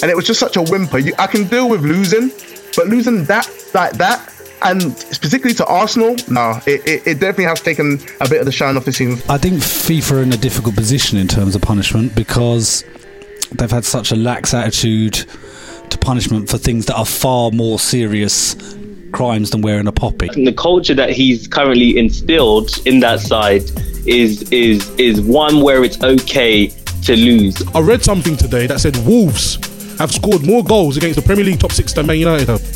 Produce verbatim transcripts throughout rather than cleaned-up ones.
and it was just such a whimper. You, I can deal with losing, but losing that like that, and specifically to Arsenal, no, it, it, it definitely has taken a bit of the shine off the season. I think FIFA are in a difficult position in terms of punishment because they've had such a lax attitude to punishment for things that are far more serious crimes than wearing a poppy. The culture that he's currently instilled in that side is is is one where it's okay to lose. I read something today that said Wolves have scored more goals against the Premier League top six than Man United have.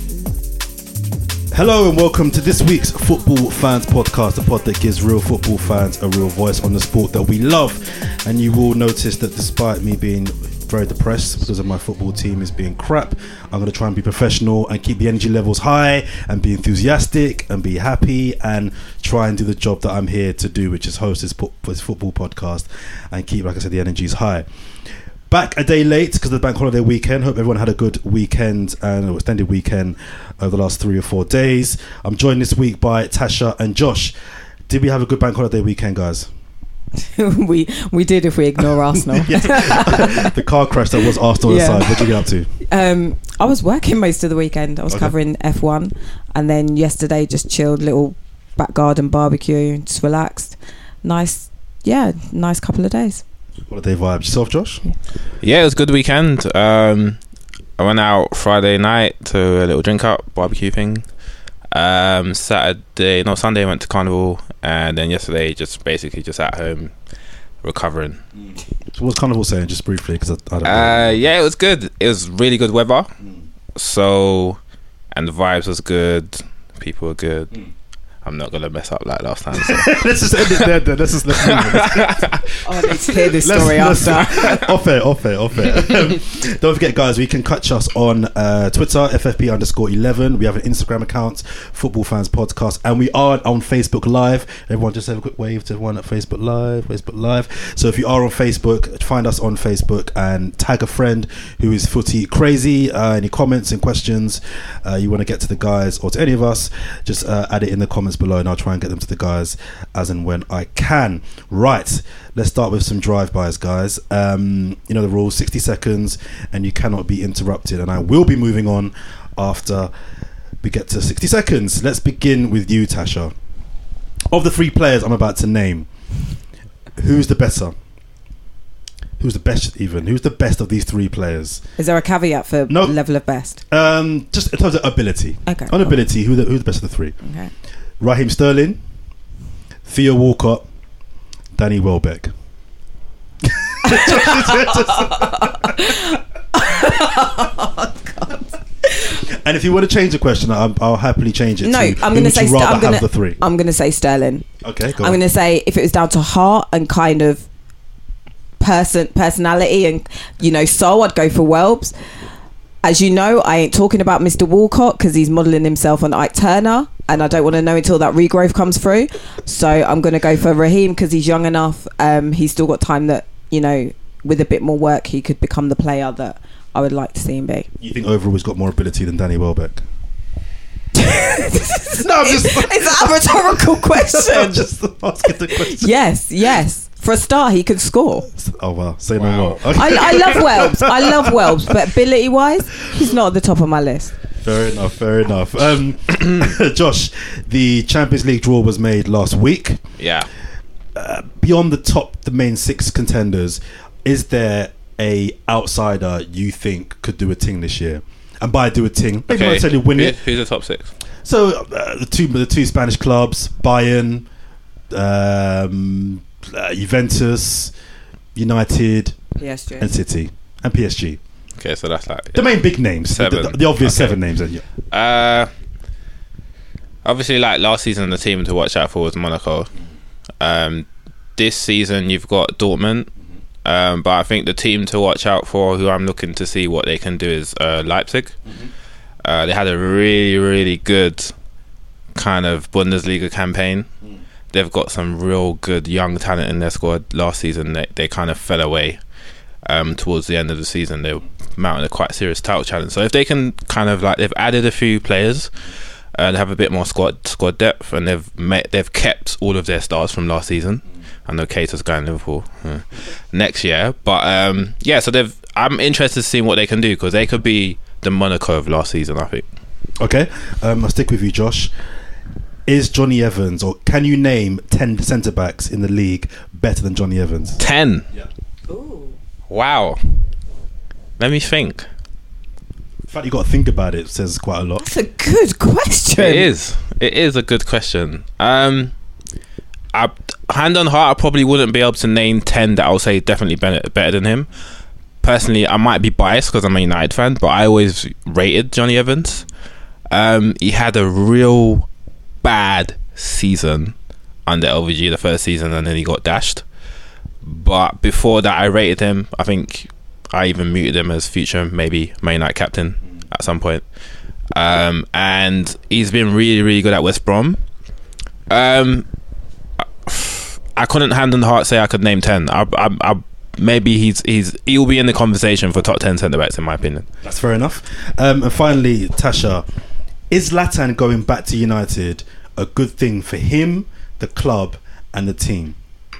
Hello and welcome to this week's Football Fans Podcast, the pod that gives real football fans a real voice on the sport that we love. And you will notice that despite me being very depressed because of my football team is being crap, I'm going to try and be professional and keep the energy levels high and be enthusiastic and be happy and try and do the job that I'm here to do, which is host this, po- this football podcast and keep, like I said, the energies high. Back a day late because of the bank holiday weekend. Hope everyone had a good weekend and an extended weekend over the last three or four days. I'm joined this week by Tasha and Josh. Did we have a good bank holiday weekend, guys? we we did if we ignore Arsenal. The car crash that was Arsenal yeah. aside. What did you get up to? Um, I was working most of the weekend. I was okay. covering F one, and then yesterday just chilled, little back garden barbecue, just relaxed. Nice, yeah, nice couple of days. Holiday vibes. Yourself, Josh? Yeah, yeah, it was a good weekend. Um, I went out Friday night to a little drink up barbecue thing. Um, Saturday, no Sunday, went to Carnival, and then yesterday just basically just at home recovering. So what's Carnival saying, just briefly, because I, I don't know. Uh, yeah, it was good. It was really good weather. Mm. So, and the vibes was good. People were good. Mm. I'm not gonna mess up like last time. So. Let's just end it there. Then. Let's just let's oh, I need to hear this story let's, after. Let's, off air, off air, off air. Um, don't forget, guys, we can catch us on uh, Twitter, F F P underscore eleven. We have an Instagram account, Football Fans Podcast, and we are on Facebook Live. Everyone, just have a quick wave to everyone at Facebook Live, Facebook Live. So if you are on Facebook, find us on Facebook and tag a friend who is footy crazy. Uh, any comments and questions uh, you want to get to the guys or to any of us, just uh, add it in the comments below and I'll try and get them to the guys as and when I can. Right, let's start with some drive-bys, guys. Um, you know the rules, sixty seconds and you cannot be interrupted, and I will be moving on after we get to sixty seconds. Let's begin with you, Tasha. Of the three players I'm about to name, who's the better? Who's the best even? Who's the best of these three players? Is there a caveat for no, level of best? Um, just in terms of ability. Okay. On cool. ability, who the, who's the best of the three? Okay. Raheem Sterling, Theo Walcott, Danny Welbeck. Oh, God. And if you want to change the question, I'll, I'll happily change it. No, to, I'm going to say. St- I'm going the three. I'm going to say Sterling. Okay, go I'm on. going to say if it was down to heart and kind of person personality and you know soul, I'd go for Welbs. As you know, I ain't talking about Mister Walcott because he's modelling himself on Ike Turner, and I don't want to know until that regrowth comes through. So I'm going to go for Raheem because he's young enough. Um, he's still got time that, you know, with a bit more work, he could become the player that I would like to see him be. You think overall he's got more ability than Danny Welbeck? No, I'm just. Is that a rhetorical question? I'm just asking the question. Yes, yes. For a start, he could score. Oh wow! Say wow. no more. Okay. I, I love Welbs. I love Welbs, but ability-wise, he's not at the top of my list. Fair enough. Fair enough. Um, Josh, the Champions League draw was made last week. Yeah. Uh, beyond the top, the main six contenders, is there a outsider you think could do a ting this year? And by do a ting, maybe okay. not necessarily win Who, it. Who's the top six? So uh, the two the two Spanish clubs, Bayern, um, uh, Juventus, United, P S G, and City, and P S G. Okay, so that's like the main big names, seven. The, the, the obvious okay. seven names. Yeah. Uh, obviously, like last season, the team to watch out for was Monaco. Um, this season, you've got Dortmund. Um, but I think the team to watch out for, who I'm looking to see what they can do, is uh, Leipzig. Mm-hmm. Uh, they had a really, really good kind of Bundesliga campaign. Mm. They've got some real good young talent in their squad. Last season, they, they kind of fell away um, towards the end of the season. They were mounting a quite serious title challenge. So if they can kind of like, they've added a few players, uh, they have a bit more squad squad depth, and they've met, they've kept all of their stars from last season. I know Keita's going Liverpool uh, next year, but um, yeah. So they've. I'm interested to see what they can do because they could be the Monaco of last season, I think. Okay, um, I'll stick with you, Josh. Is Johnny Evans, or can you name ten centre backs in the league better than Johnny Evans? ten. Yeah. Ooh. Wow. Let me think. The fact you got to think about it says quite a lot. That's a good question. It is. It is a good question. Um, I, hand on heart, I probably wouldn't be able to name ten that I'll say definitely better, better than him. Personally, I might be biased because I'm a United fan, but I always rated Johnny Evans. Um, he had a real bad season under L V G the first season, and then he got dashed. But before that, I rated him. I think I even muted him as future maybe Man United captain at some point. Um, and he's been really, really good at West Brom. Um, I couldn't hand on heart say I could name ten. I, I, I maybe he's he's he'll be in the conversation for top ten centre backs in my opinion. That's fair enough. Um, and finally, Tasha, is Zlatan going back to United a good thing for him, the club, and the team?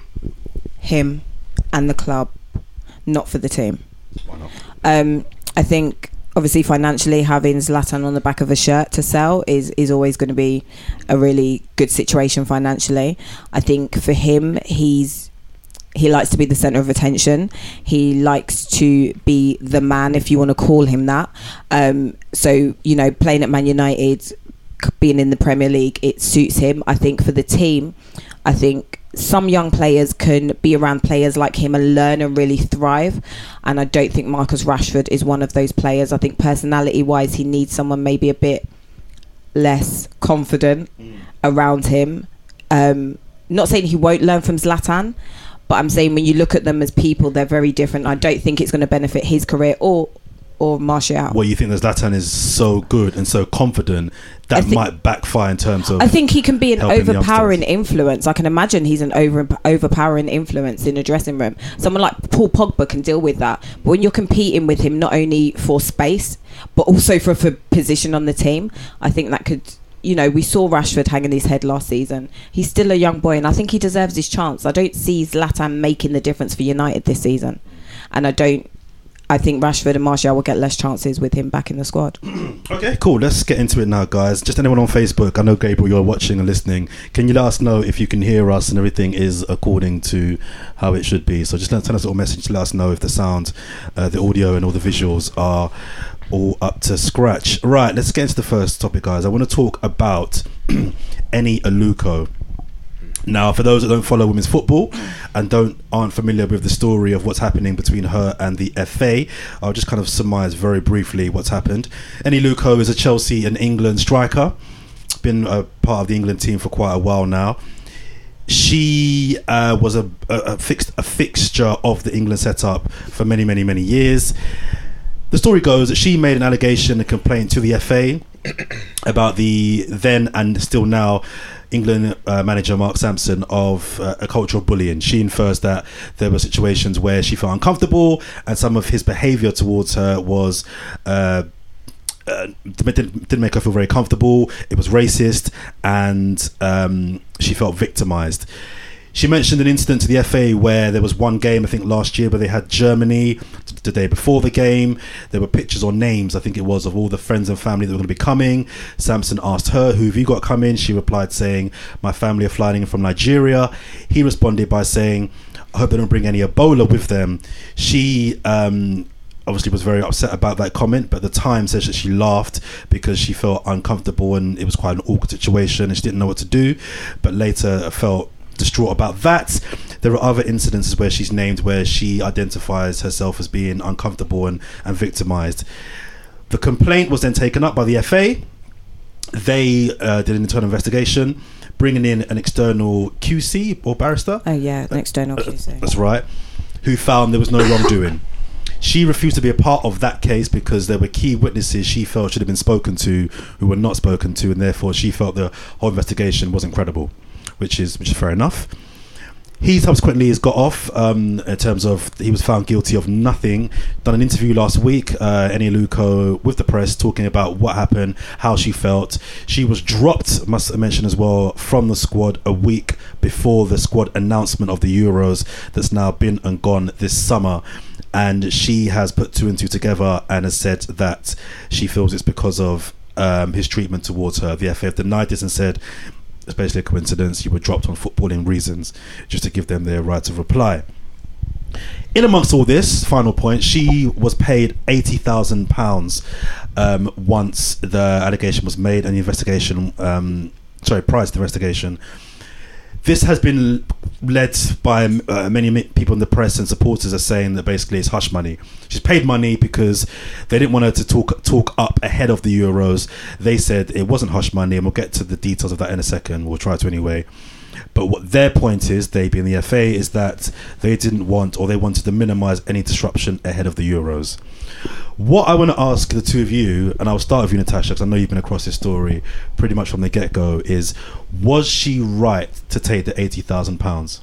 Him and the club, not for the team. Why not? Um, I think obviously financially having Zlatan on the back of a shirt to sell is is always going to be a really good situation financially. I think for him, he's he likes to be the centre of attention. He likes to be the man, if you want to call him that. Um, so, you know, playing at Man United, being in the Premier League, it suits him. I think for the team, I think some young players can be around players like him and learn and really thrive. And I don't think Marcus Rashford is one of those players. I think personality-wise, he needs someone maybe a bit less confident mm. around him. Um, not saying he won't learn from Zlatan, but I'm saying when you look at them as people, they're very different. I don't think it's going to benefit his career or or Martial. Well, you think that Zlatan is so good and so confident that think, might backfire in terms of... I think he can be an overpowering youngsters. influence. I can imagine he's an over overpowering influence in a dressing room. Someone like Paul Pogba can deal with that. But when you're competing with him, not only for space, but also for, for position on the team, I think that could... You know, we saw Rashford hanging his head last season. He's still a young boy, and I think he deserves his chance. I don't see Zlatan making the difference for United this season. And I don't... I think Rashford and Martial will get less chances with him back in the squad. Okay, cool. Let's get into it now, guys. Just anyone on Facebook, I know, Gabriel, you're watching and listening. Can you let us know if you can hear us and everything is according to how it should be? So just send us a little message to let us know if the sound, uh, the audio and all the visuals are all up to scratch. Right, let's get into the first topic, guys. I want to talk about Eni Aluko. Now, for those that don't follow women's football and don't aren't familiar with the story of what's happening between her and the F A, I'll just kind of surmise very briefly what's happened. Eni Aluko is a Chelsea and England striker, been a part of the England team for quite a while now. She uh, was a, a, a fixed a fixture of the England setup for many, many, many years. The story goes that she made an allegation, a complaint to the F A about the then and still now England uh, manager Mark Sampson of uh, a culture of bullying. She infers that there were situations where she felt uncomfortable and some of his behaviour towards her was uh, uh, didn't, didn't make her feel very comfortable. It was racist, and um, she felt victimised. She mentioned an incident to the F A where there was one game, I think last year, where they had Germany the day before the game. There were pictures or names, I think it was, of all the friends and family that were going to be coming. Sampson asked her, who have you got coming? She replied saying, my family are flying in from Nigeria. He responded by saying, I hope they don't bring any Ebola with them. She um, obviously was very upset about that comment, but the Times says that she laughed because she felt uncomfortable and it was quite an awkward situation and she didn't know what to do, but later felt distraught about that. There are other incidences where she's named where she identifies herself as being uncomfortable and, and victimized. The complaint was then taken up by the F A. They uh, did an internal investigation, bringing in an external Q C or barrister. Oh yeah, an external Q C. That's right. Who found there was no wrongdoing. She refused to be a part of that case because there were key witnesses she felt should have been spoken to who were not spoken to, and therefore she felt the whole investigation wasn't credible. Which is which is fair enough. He subsequently has got off um, in terms of he was found guilty of nothing. Done an interview last week, uh, Eni Aluko, with the press, talking about what happened, how she felt. She was dropped, must mention as well, from the squad a week before the squad announcement of the Euros that's now been and gone this summer. and she has put two and two together and has said that she feels it's because of um, his treatment towards her. The F A have denied this and said it's basically a coincidence. You were dropped on footballing reasons, just to give them their right to reply. In amongst all this, final point, she was paid eighty thousand pounds um, once the allegation was made and the investigation, um, sorry, prior to the investigation. This has been led by uh, many people in the press, and supporters are saying that basically it's hush money. She's paid money because they didn't want her to talk talk up ahead of the Euros. They said it wasn't hush money, and we'll get to the details of that in a second. We'll try to anyway. But what their point is, they being the F A, is that they didn't want, or they wanted to minimise any disruption ahead of the Euros. What I want to ask the two of you, and I'll start with you, Natasha, because I know you've been across this story pretty much from the get-go, is was she right to take the eighty thousand pounds?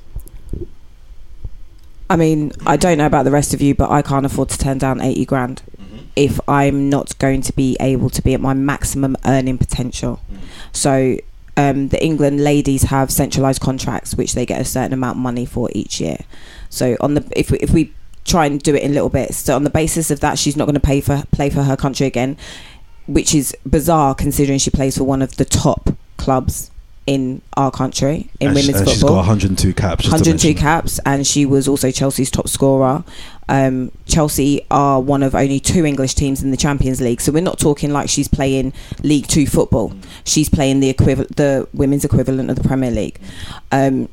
I mean, I don't know about the rest of you, but I can't afford to turn down eighty grand mm-hmm. if I'm not going to be able to be at my maximum earning potential. Mm-hmm. So um, the England ladies have centralised contracts, which they get a certain amount of money for each year. So on the if we, if we try and do it in little bits, so on the basis of that, she's not going to pay for play for her country again, which is bizarre considering she plays for one of the top clubs in our country in and women's she, and football. She's got one hundred two caps. one hundred two caps, and she was also Chelsea's top scorer. Um, Chelsea are one of only two English teams in the Champions League, so we're not talking like she's playing League Two football. She's playing the equivalent, the women's equivalent of the Premier League. Um,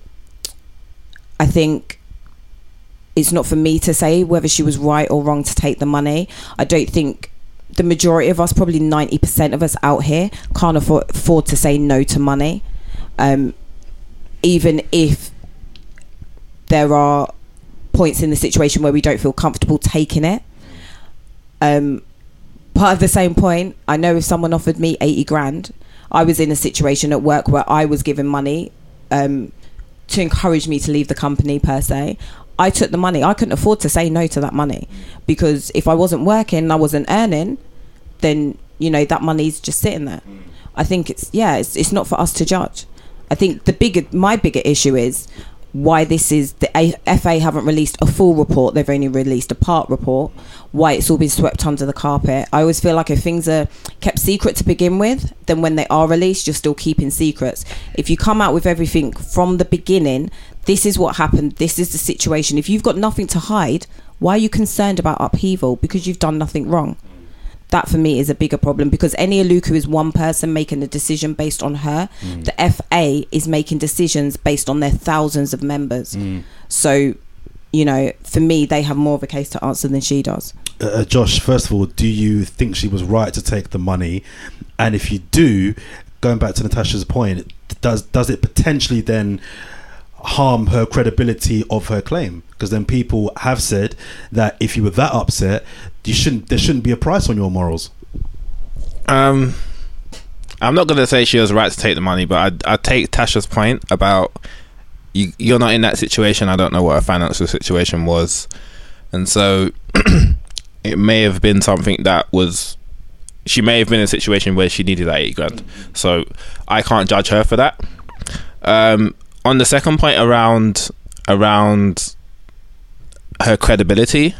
I think it's not for me to say whether she was right or wrong to take the money. I don't think the majority of us, probably ninety percent of us out here, can't afford, afford to say no to money. Um, even if there are points in the situation where we don't feel comfortable taking it. Um, part of the same point, I know if someone offered me eighty grand, I was in a situation at work where I was given money um, to encourage me to leave the company per se. I took the money. I couldn't afford to say no to that money, because if I wasn't working and I wasn't earning, then, you know, that money's just sitting there. I think it's, yeah, it's, it's not for us to judge. I think the bigger, my bigger issue is why this is, the F A haven't released a full report. They've only released a part report. Why it's all been swept under the carpet. I always feel like if things are kept secret to begin with, then when they are released, you're still keeping secrets. If you come out with everything from the beginning, this is what happened, this is the situation. If you've got nothing to hide, why are you concerned about upheaval? Because you've done nothing wrong. That for me is a bigger problem, because Eni Aluko is one person making a decision based on her. Mm. The F A is making decisions based on their thousands of members. Mm. So, you know, for me, they have more of a case to answer than she does. Uh, Josh, first of all, do you think she was right to take the money? And if you do, going back to Natasha's point, does does it potentially then harm her credibility of her claim? Because then people have said that if you were that upset, you shouldn't there shouldn't be a price on your morals. Um, I'm not going to say she was right to take the money, but I I take Tasha's point about you. You're not in that situation. I don't know what her financial situation was, and so it may have been something that was. She may have been in a situation where she needed that eighty grand. So I can't judge her for that. Um, on the second point around around her credibility,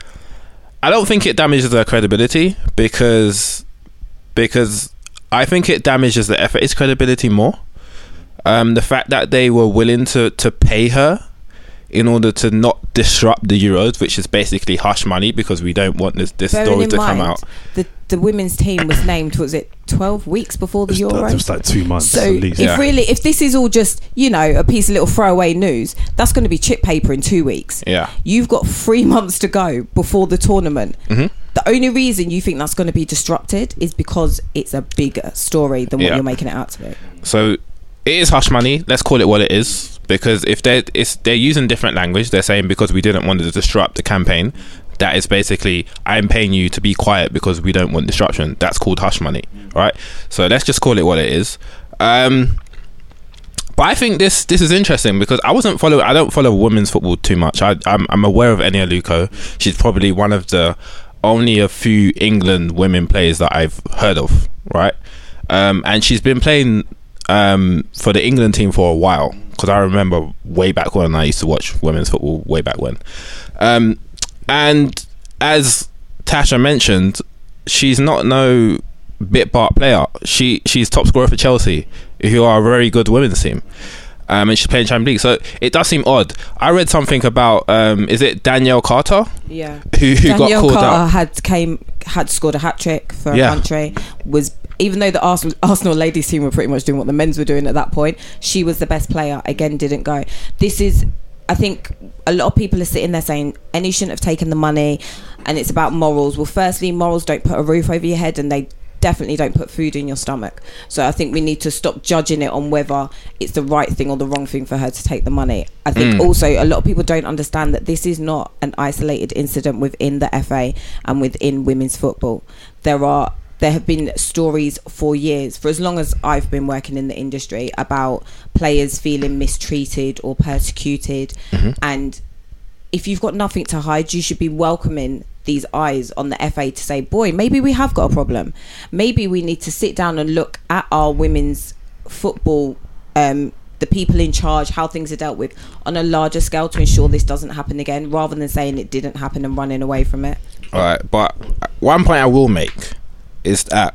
I don't think it damages her credibility because because I think it damages the F A's credibility more. Um, the fact that they were willing to, to pay her in order to not disrupt the Euros, which is basically hush money because we don't want this, this story to mind, come out. The the women's team was named, was it twelve weeks before the Euros? It was like two months so at least. if yeah. really, if this is all just, you know, a piece of little throwaway news, that's going to be chip paper in two weeks. Yeah. You've got three months to go before the tournament. Mm-hmm. The only reason you think that's going to be disrupted is because it's a bigger story than what yeah. you're making it out to be. So it is hush money. Let's call it what it is. Because if they're it's, they're using different language, they're saying because we didn't want to disrupt the campaign, that is basically I'm paying you to be quiet because we don't want disruption. That's called hush money, right? So let's just call it what it is. Um, but I think this this is interesting because I wasn't follow I don't follow women's football too much. I, I'm I'm aware of Eni Aluko. She's probably one of the only a few England women players that I've heard of, right? Um, and she's been playing um, for the England team for a while. Because I remember way back when I used to watch women's football way back when. Um, And as Tasha mentioned, she's not no bit part player. She she's top scorer for Chelsea, who are a very good women's team. Um, and she's playing Champions League, so it does seem odd. I read something about um, is it Danielle Carter? Yeah, who, who got Danielle called Carter out? had came had scored a hat trick for Yeah. a country. Was even though the Arsenal, Arsenal ladies team were pretty much doing what the men's were doing at that point, she was the best player. Again, didn't go. This is, I think, a lot of people are sitting there saying Eni shouldn't have taken the money, and it's about morals. Well, firstly, morals don't put a roof over your head, and they definitely don't put food in your stomach. So I think we need to stop judging it on whether it's the right thing or the wrong thing for her to take the money. I think Mm. also a lot of people don't understand that this is not an isolated incident within the F A and within women's football. There are there have been stories for years, for as long as I've been working in the industry, about players feeling mistreated or persecuted. Mm-hmm. And if you've got nothing to hide, you should be welcoming these eyes on the F A to say, boy, maybe we have got a problem. Maybe we need to sit down and look at our women's football, um, the people in charge, how things are dealt with on a larger scale to ensure this doesn't happen again, rather than saying it didn't happen and running away from it. All right, but one point I will make is that,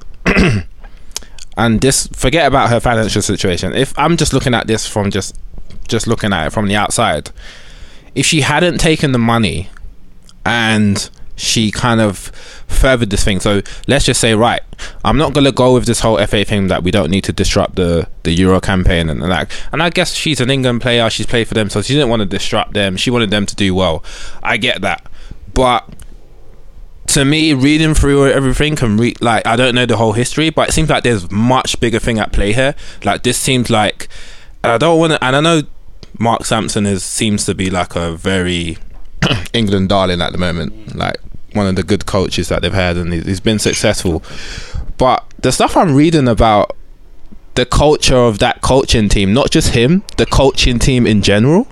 and this, forget about her financial situation. If I'm just looking at this from just, just looking at it from the outside, if she hadn't taken the money and she kind of furthered this thing, so let's just say, right, I'm not gonna go with this whole F A thing that we don't need to disrupt the the Euro campaign and like, and I guess she's an England player, she's played for them, so she didn't want to disrupt them, she wanted them to do well. I get that, but to me, reading through everything and re- like, I don't know the whole history, but it seems like there's much bigger thing at play here. Like, this seems like, I don't want to, and I know Mark Sampson is seems to be like a very England darling at the moment, like one of the good coaches that they've had, and he's, he's been successful. But the stuff I'm reading about the culture of that coaching team, not just him, the coaching team in general,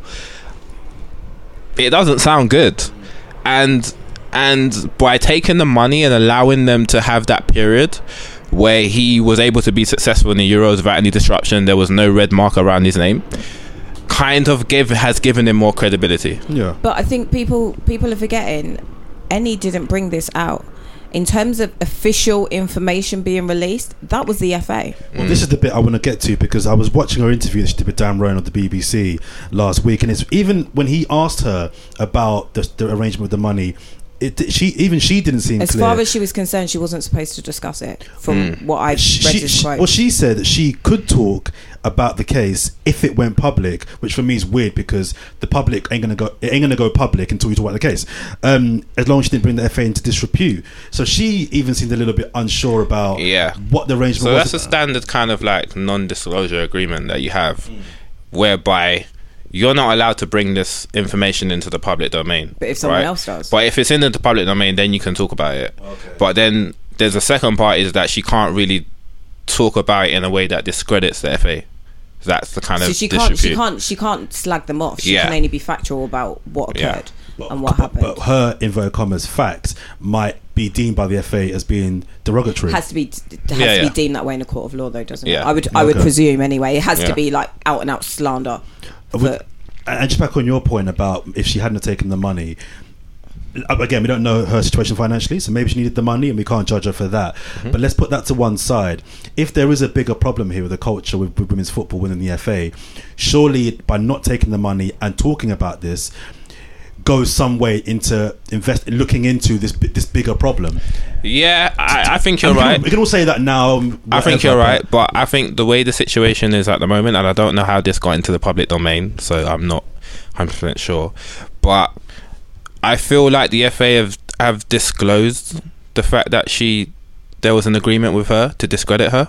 it doesn't sound good. And and by taking the money and allowing them to have that period where he was able to be successful in the Euros without any disruption, there was no red mark around his name, kind of give has given him more credibility. Yeah. But I think people people are forgetting Eni didn't bring this out. In terms of official information being released, that was the F A. Well, this is the bit I want to get to, because I was watching her interview that she did with Dan Rowan on the B B C last week, and it's even when he asked her about the, the arrangement with the money, it, she even she didn't seem As clear. far as she was concerned, she wasn't supposed to discuss it. From what I read, she, as she, quote. well, she said that she could talk about the case if it went public, which for me is weird, because the public ain't gonna go it ain't gonna go public until you talk about the case, um, as long as she didn't bring the F A into disrepute. So she even seemed a little bit unsure about Yeah. what the arrangement So was. that's a standard kind of like non-disclosure agreement that you have, whereby you're not allowed to bring this information into the public domain. But if someone right? else does. But if it's in the public domain, then you can talk about it. Okay. But then there's a second part, is that she can't really talk about it in a way that discredits the F A. That's the kind so of she can't, she disrepute. can't, she can't slag them off. She Yeah. can only be factual about what Yeah. occurred But, and what but, happened. but her inverted commas facts might be deemed by the F A as being derogatory. has to be has Yeah, to yeah. be deemed that way in a court of law, though, doesn't it? Yeah. I would I would Okay. presume anyway. It has Yeah. to be like out and out slander. Would- for- and just back on your point about if she hadn't taken the money, again, we don't know her situation financially, so maybe she needed the money and we can't judge her for that. Mm-hmm. But let's put that to one side. If there is a bigger problem here with the culture with, with women's football within the F A, surely by not taking the money and talking about this goes some way into invest looking into this bi- this bigger problem. Yeah, I, I think you're And we can- right. We can all say that now. um, I think whatever, you're but- right, but I think the way the situation is at the moment, and I don't know how this got into the public domain, so I'm not one hundred percent sure, but I feel like the F A have have disclosed the fact that she there was an agreement with her to discredit her.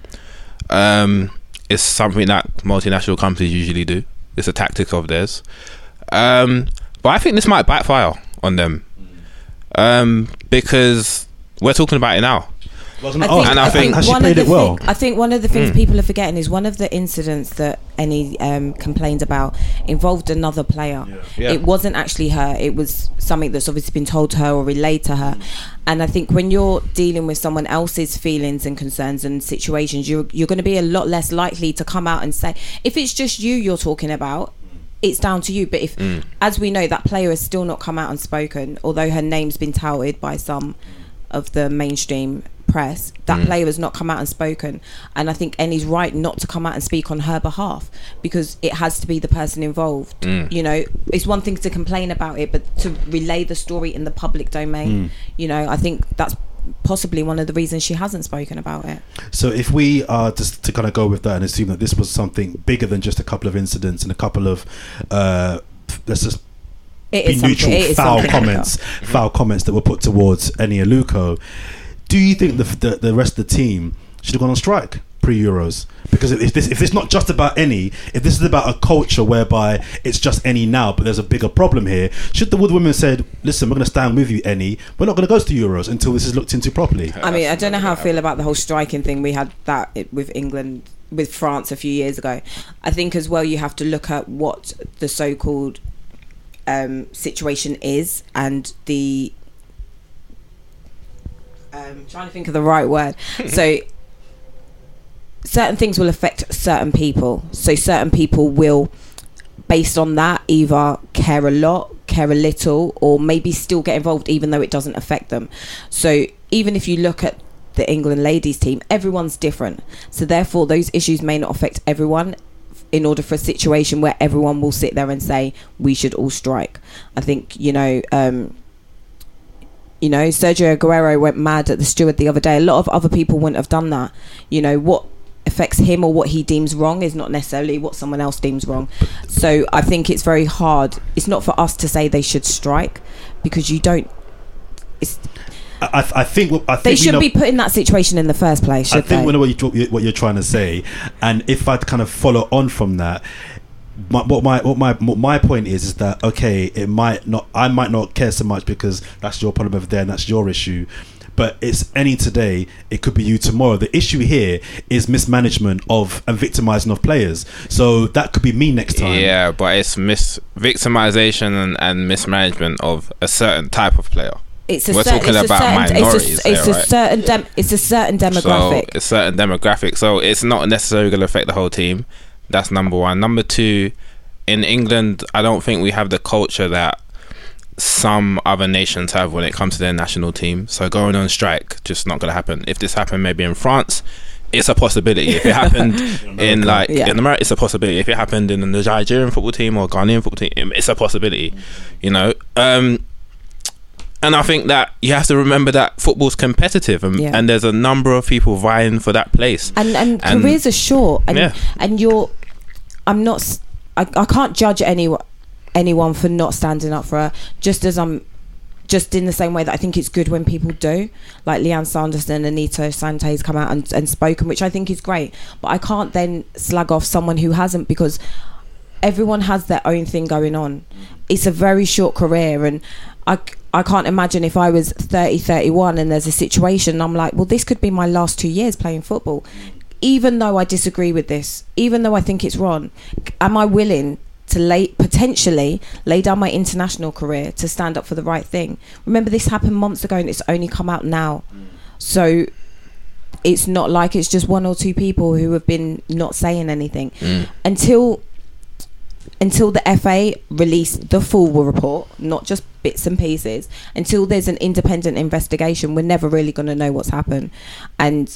Um, it's something that multinational companies usually do. It's a tactic of theirs. Um, but I think this might backfire on them, um, because we're talking about it now. I was gonna I think, ask, And I think- has she one played of it the well? thing- I think one of the things Mm. people are forgetting is one of the incidents that Eni um, complained about involved another player. Yeah. It wasn't actually her. It was something that's obviously been told to her or relayed to her. And I think when you're dealing with someone else's feelings and concerns and situations, you're you're going to be a lot less likely to come out and say, if it's just you you're talking about, it's down to you. But if, Mm. as we know, that player has still not come out and spoken, although her name's been touted by some of the mainstream press, that Mm. player has not come out and spoken. And I think Ennie's right not to come out and speak on her behalf, because it has to be the person involved. Mm. You know, it's one thing to complain about it, but to relay the story in the public domain, you know, I think that's possibly one of the reasons she hasn't spoken about it. So if we are just to kind of go with that and assume that this was something bigger than just a couple of incidents and a couple of uh, let's just It be is something- neutral it is foul something comments foul comments that were put towards Eni Aluko, do you think the, the the rest of the team should have gone on strike pre-Euros? Because if this if it's not just about Eni, if this is about a culture whereby it's just Eni now, but there's a bigger problem here, should the Wood women said, listen, we're going to stand with you, Eni, we're not going to go to Euros until this is looked into properly? I mean, I don't know how I feel about the whole striking thing. We had that it- with England, with France a few years ago. I think as well you have to look at what the so-called um, situation is and the... Um, trying to think of the right word. So certain things will affect certain people. So certain people will, based on that, either care a lot, care a little, or maybe still get involved even though it doesn't affect them. So even if you look at the England ladies team, everyone's different. So therefore those issues may not affect everyone in order for a situation where everyone will sit there and say we should all strike. I think, you know, um, you know, Sergio Aguero went mad at the steward the other day. A lot of other people wouldn't have done that. You know, what affects him or what he deems wrong is not necessarily what someone else deems wrong. So I think it's very hard. It's not for us to say they should strike, because you don't. It's, I, I think what I think they we shouldn't know- be put in that situation in the first place, should I think they? we know what, you, what you're trying to say, and if I kind of follow on from that, my, what my what my what my point is is that okay, it might not, I might not care so much because that's your problem over there and that's your issue, but it's Eni today, it could be you tomorrow. The issue here is mismanagement of and victimizing of players, so that could be me next time. Yeah, but it's mis victimization and, and mismanagement of a certain type of player. It's a We're certain, talking it's about a certain, minorities It's a, it's here, a right? certain dem, it's a certain demographic. So it's a certain demographic. So it's not necessarily going to affect the whole team. That's number one. Number two, in England, I don't think we have the culture that some other nations have when it comes to their national team. So going on strike, just not going to happen. If this happened maybe in France, it's a possibility. If it happened in like Yeah. in America, it's a possibility. If it happened in the Nigerian football team or Ghanaian football team, it's a possibility. You know. Um, And I think that you have to remember that football's competitive, and, Yeah. and there's a number of people vying for that place. and and, And- careers are short, and Yeah. and you're I'm not s- I, I can't judge anyone anyone for not standing up for her, just as I'm just in the same way that I think it's good when people do, like Leanne Sanderson and Anita Santes come out and, and spoken, which I think is great, but I can't then slag off someone who hasn't, because everyone has their own thing going on. It's a very short career, and I, I can't imagine if I was thirty, thirty-one and there's a situation, I'm like, well, this could be my last two years playing football. Even though I disagree with this, even though I think it's wrong, am I willing to lay, potentially lay down my international career to stand up for the right thing? Remember, this happened months ago and it's only come out now. So it's not like it's just one or two people who have been not saying anything. Mm. Until until the F A release the full report, not just bits and pieces, until there's an independent investigation, we're never really going to know what's happened. And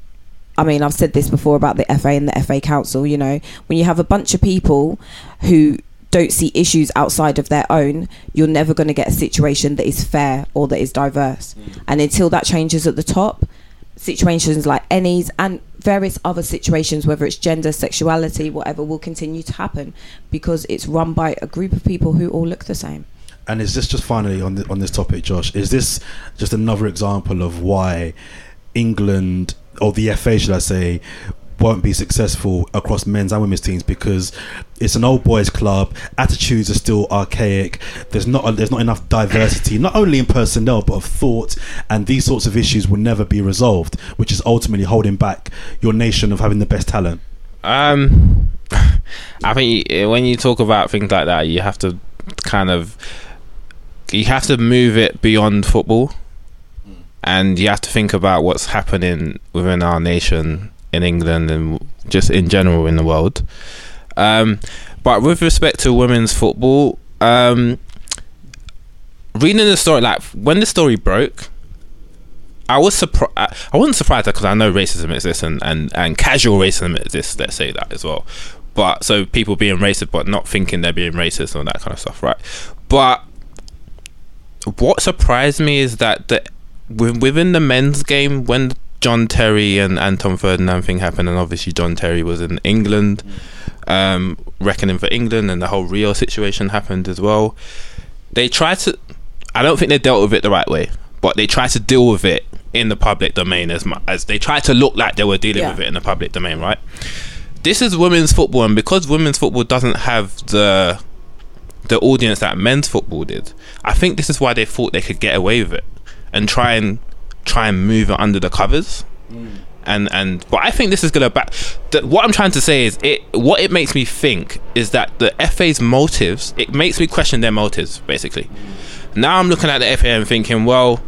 I mean, I've said this before about the F A and the F A Council, you know, when you have a bunch of people who don't see issues outside of their own, you're never going to get a situation that is fair or that is diverse. Mm. And until that changes at the top, situations like Eni's and various other situations, whether it's gender, sexuality, whatever, will continue to happen because it's run by a group of people who all look the same. And is this just finally on the, on this topic, Josh? Is this just another example of why England, or the F A, should I say, won't be successful across men's and women's teams because it's an old boys club, attitudes are still archaic, there's not a, there's not enough diversity, not only in personnel but of thought, and these sorts of issues will never be resolved, which is ultimately holding back your nation of having the best talent? Um, I think you- when you talk about things like that, you have to kind of you have to move it beyond football, and you have to think about what's happening within our nation, in England, and just in general in the world. Um, but with respect to women's football, um, reading the story, like when the story broke, I was surprised. I wasn't surprised because I know racism exists and, and, and casual racism exists. Let's say that as well. But so people being racist, but not thinking they're being racist and that kind of stuff, right? But what surprised me is that the within the men's game, when John Terry and Anton Ferdinand thing happened, and obviously John Terry was in England, um, reckoning for England, and the whole Rio situation happened as well. They tried to. I don't think they dealt with it the right way, but they tried to deal with it in the public domain as much as they tried to look like they were dealing Yeah. with it in the public domain, right? This is women's football, and because women's football doesn't have the the audience that men's football did, I think this is why they thought they could get away with it and try and try and move it under the covers. Mm. And and but I think this is gonna back. The, what I'm trying to say is it. What it makes me think is that the F A's motives. It makes me question their motives, basically. Mm. Now I'm looking at the F A and thinking, well,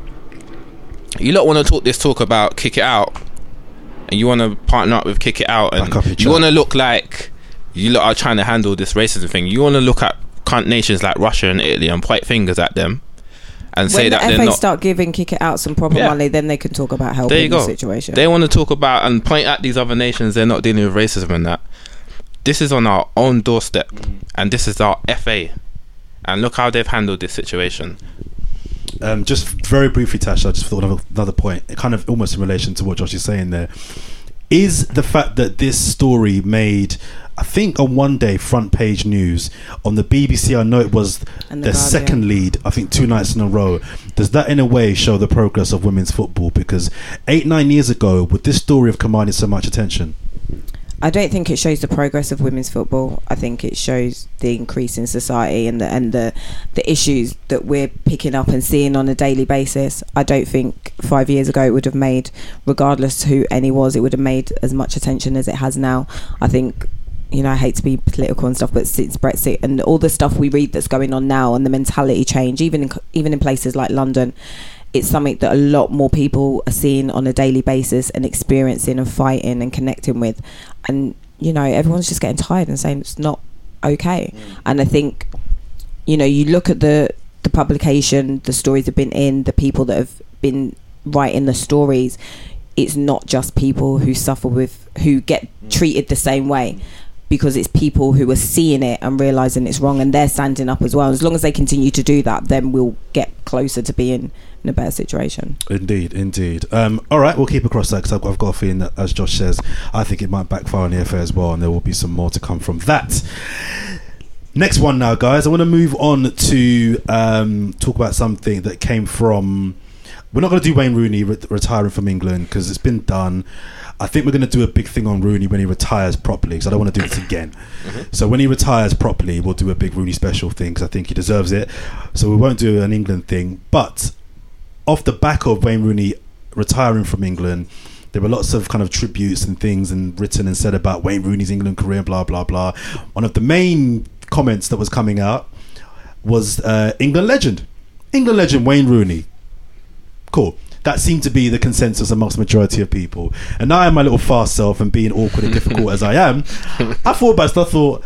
you lot want to talk this talk about kick it out, and you want to partner up with kick it out, and you want to look like you lot are trying to handle this racism thing. You want to look at cunt nations like Russia and Italy and point fingers at them and when say the that F A they're not. Start giving kick it out some proper Yeah. money, then they can talk about helping There you go. the situation. They want to talk about and point at these other nations. They're not dealing with racism and that. This is on our own doorstep, and this is our F A. And look how they've handled this situation. Um, just very briefly, Tash, I just thought of another point, kind of almost in relation to what Josh is saying there. Is the fact that this story made, I think, on one day front page news on the B B C, I know it was And their the Guardian. second lead, I think two nights in a row, does that in a way show the progress of women's football? Because eight, nine years ago, would this story have commanded so much attention? I don't think it shows the progress of women's football. I think it shows the increase in society and the and the the issues that we're picking up and seeing on a daily basis. I don't think five years ago it would have made, regardless who any was, it would have made as much attention as it has now. I think, you know, I hate to be political and stuff, but since Brexit and all the stuff we read that's going on now and the mentality change, even in, even in places like London, it's something that a lot more people are seeing on a daily basis and experiencing and fighting and connecting with. And, you know, everyone's just getting tired and saying it's not okay. Mm. And I think, you know, you look at the, the publication, the stories have been in, the people that have been writing the stories, it's not just people who suffer with, who get mm. treated the same way. Because it's people who are seeing it and realising it's wrong, and they're standing up as well. As long as they continue to do that, then we'll get closer to being in a better situation. Indeed, indeed. Um, all right, we'll keep across that because I've, I've got a feeling that, as Josh says, I think it might backfire on the F A as well, and there will be some more to come from that. Next one now, guys. I want to move on to um, talk about something that came from... We're not going to do Wayne Rooney re- retiring from England because it's been done. I think we're going to do a big thing on Rooney when he retires properly because I don't want to do this again. Mm-hmm. So when he retires properly, we'll do a big Rooney special thing because I think he deserves it. So we won't do an England thing. But off the back of Wayne Rooney retiring from England, there were lots of kind of tributes and things and written and said about Wayne Rooney's England career, blah, blah, blah. One of the main comments that was coming out was uh, England legend. England legend Wayne Rooney. Cool. That seemed to be the consensus amongst the majority of people. And now I'm my little fast self and being awkward and difficult as I am, I thought about it. I thought,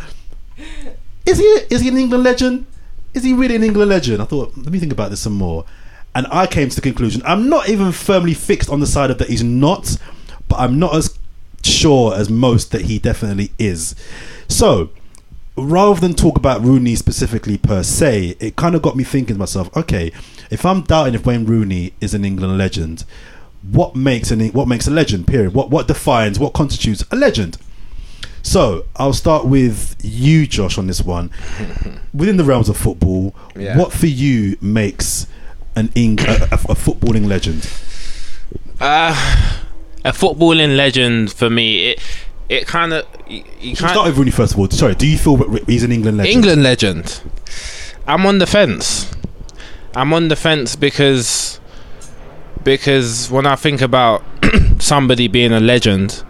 is he is he an England legend? Is he really an England legend? I thought, let me think about this some more. And I came to the conclusion, I'm not even firmly fixed on the side of that he's not, but I'm not as sure as most that he definitely is. So, rather than talk about Rooney specifically per se, it kind of got me thinking to myself, okay, if I'm doubting if Wayne Rooney is an England legend, what makes an what makes a legend, period? What what defines, what constitutes a legend? So I'll start with you, Josh, on this one. Within the realms of football, yeah. what for you makes an Eng- a, a, a footballing legend? Uh, a footballing legend for me, it it kind of you, you can't start with Rooney first of all. Sorry, do you feel he's an England legend? England legend. I'm on the fence. I'm on the fence because because when I think about somebody being a legend,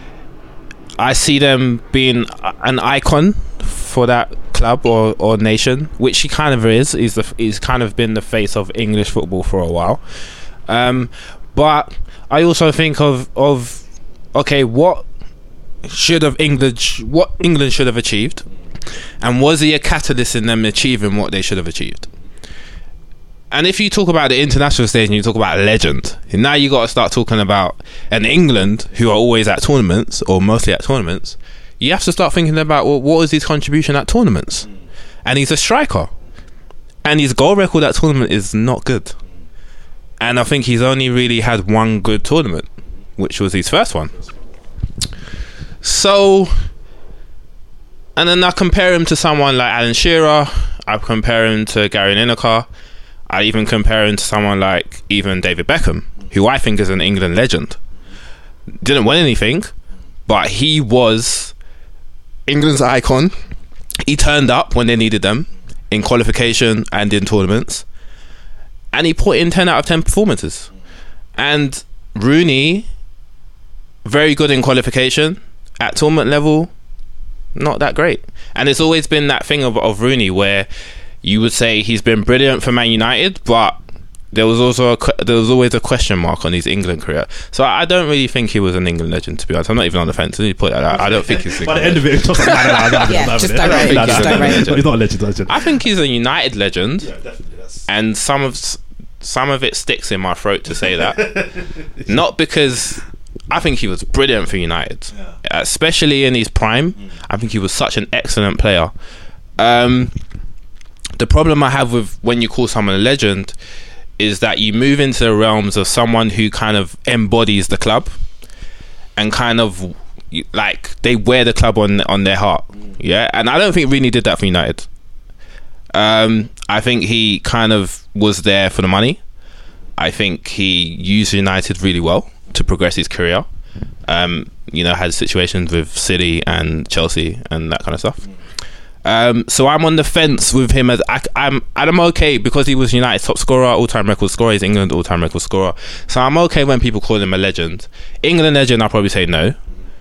I see them being an icon for that club or, or nation, which he kind of is. He's the he's kind of been the face of English football for a while. Um, but I also think of of okay, what should have England what England should have achieved, And was he a catalyst in them achieving what they should have achieved? And if you talk about the international stage and you talk about a legend, now you got to start talking about an England who are always at tournaments or mostly at tournaments. You have to start thinking about, well, what was his contribution at tournaments? And he's a striker, and his goal record at tournament is not good. And I think he's only really had one good tournament, which was his first one. So, and then I compare him to someone like Alan Shearer. I compare him to Gary Lineker. I even compare him to someone like even David Beckham, who I think is an England legend. Didn't win anything, but he was England's icon. He turned up when they needed them in qualification and in tournaments, and he put in ten out of ten performances. And Rooney, very good in qualification. At tournament level, not that great. And it's always been that thing of, of Rooney where you would say he's been brilliant for Man United, but there was also a, there was always a question mark on his England career. So I don't really think he was an England legend, to be honest. I'm not even on the fence. Let me put that out. I don't think he's. By the end of it, it's just like, nah, nah, nah, nah, Yeah, nah, just nah, don't nah, rate it, nah, just nah, don't nah, rate nah, it. He's not a legend. legend. I think he's a United legend, Yeah, definitely. That's and some of some of it sticks in my throat to say that. Not because I think he was brilliant for United, Yeah. especially in his prime. Mm. I think he was such an excellent player. Um, the problem I have with when you call someone a legend is that you move into the realms of someone who kind of embodies the club and kind of like they wear the club on on their heart. Yeah, and I don't think Rooney did that for United. Um, I think he kind of was there for the money. I think he used United really well to progress his career. Um, you know, had situations with City and Chelsea and that kind of stuff. Um, so I'm on the fence with him as I, I'm. I'm okay because he was United's top scorer, all-time record scorer. He's England all-time record scorer. So I'm okay when people call him a legend. England legend, I'll probably say no.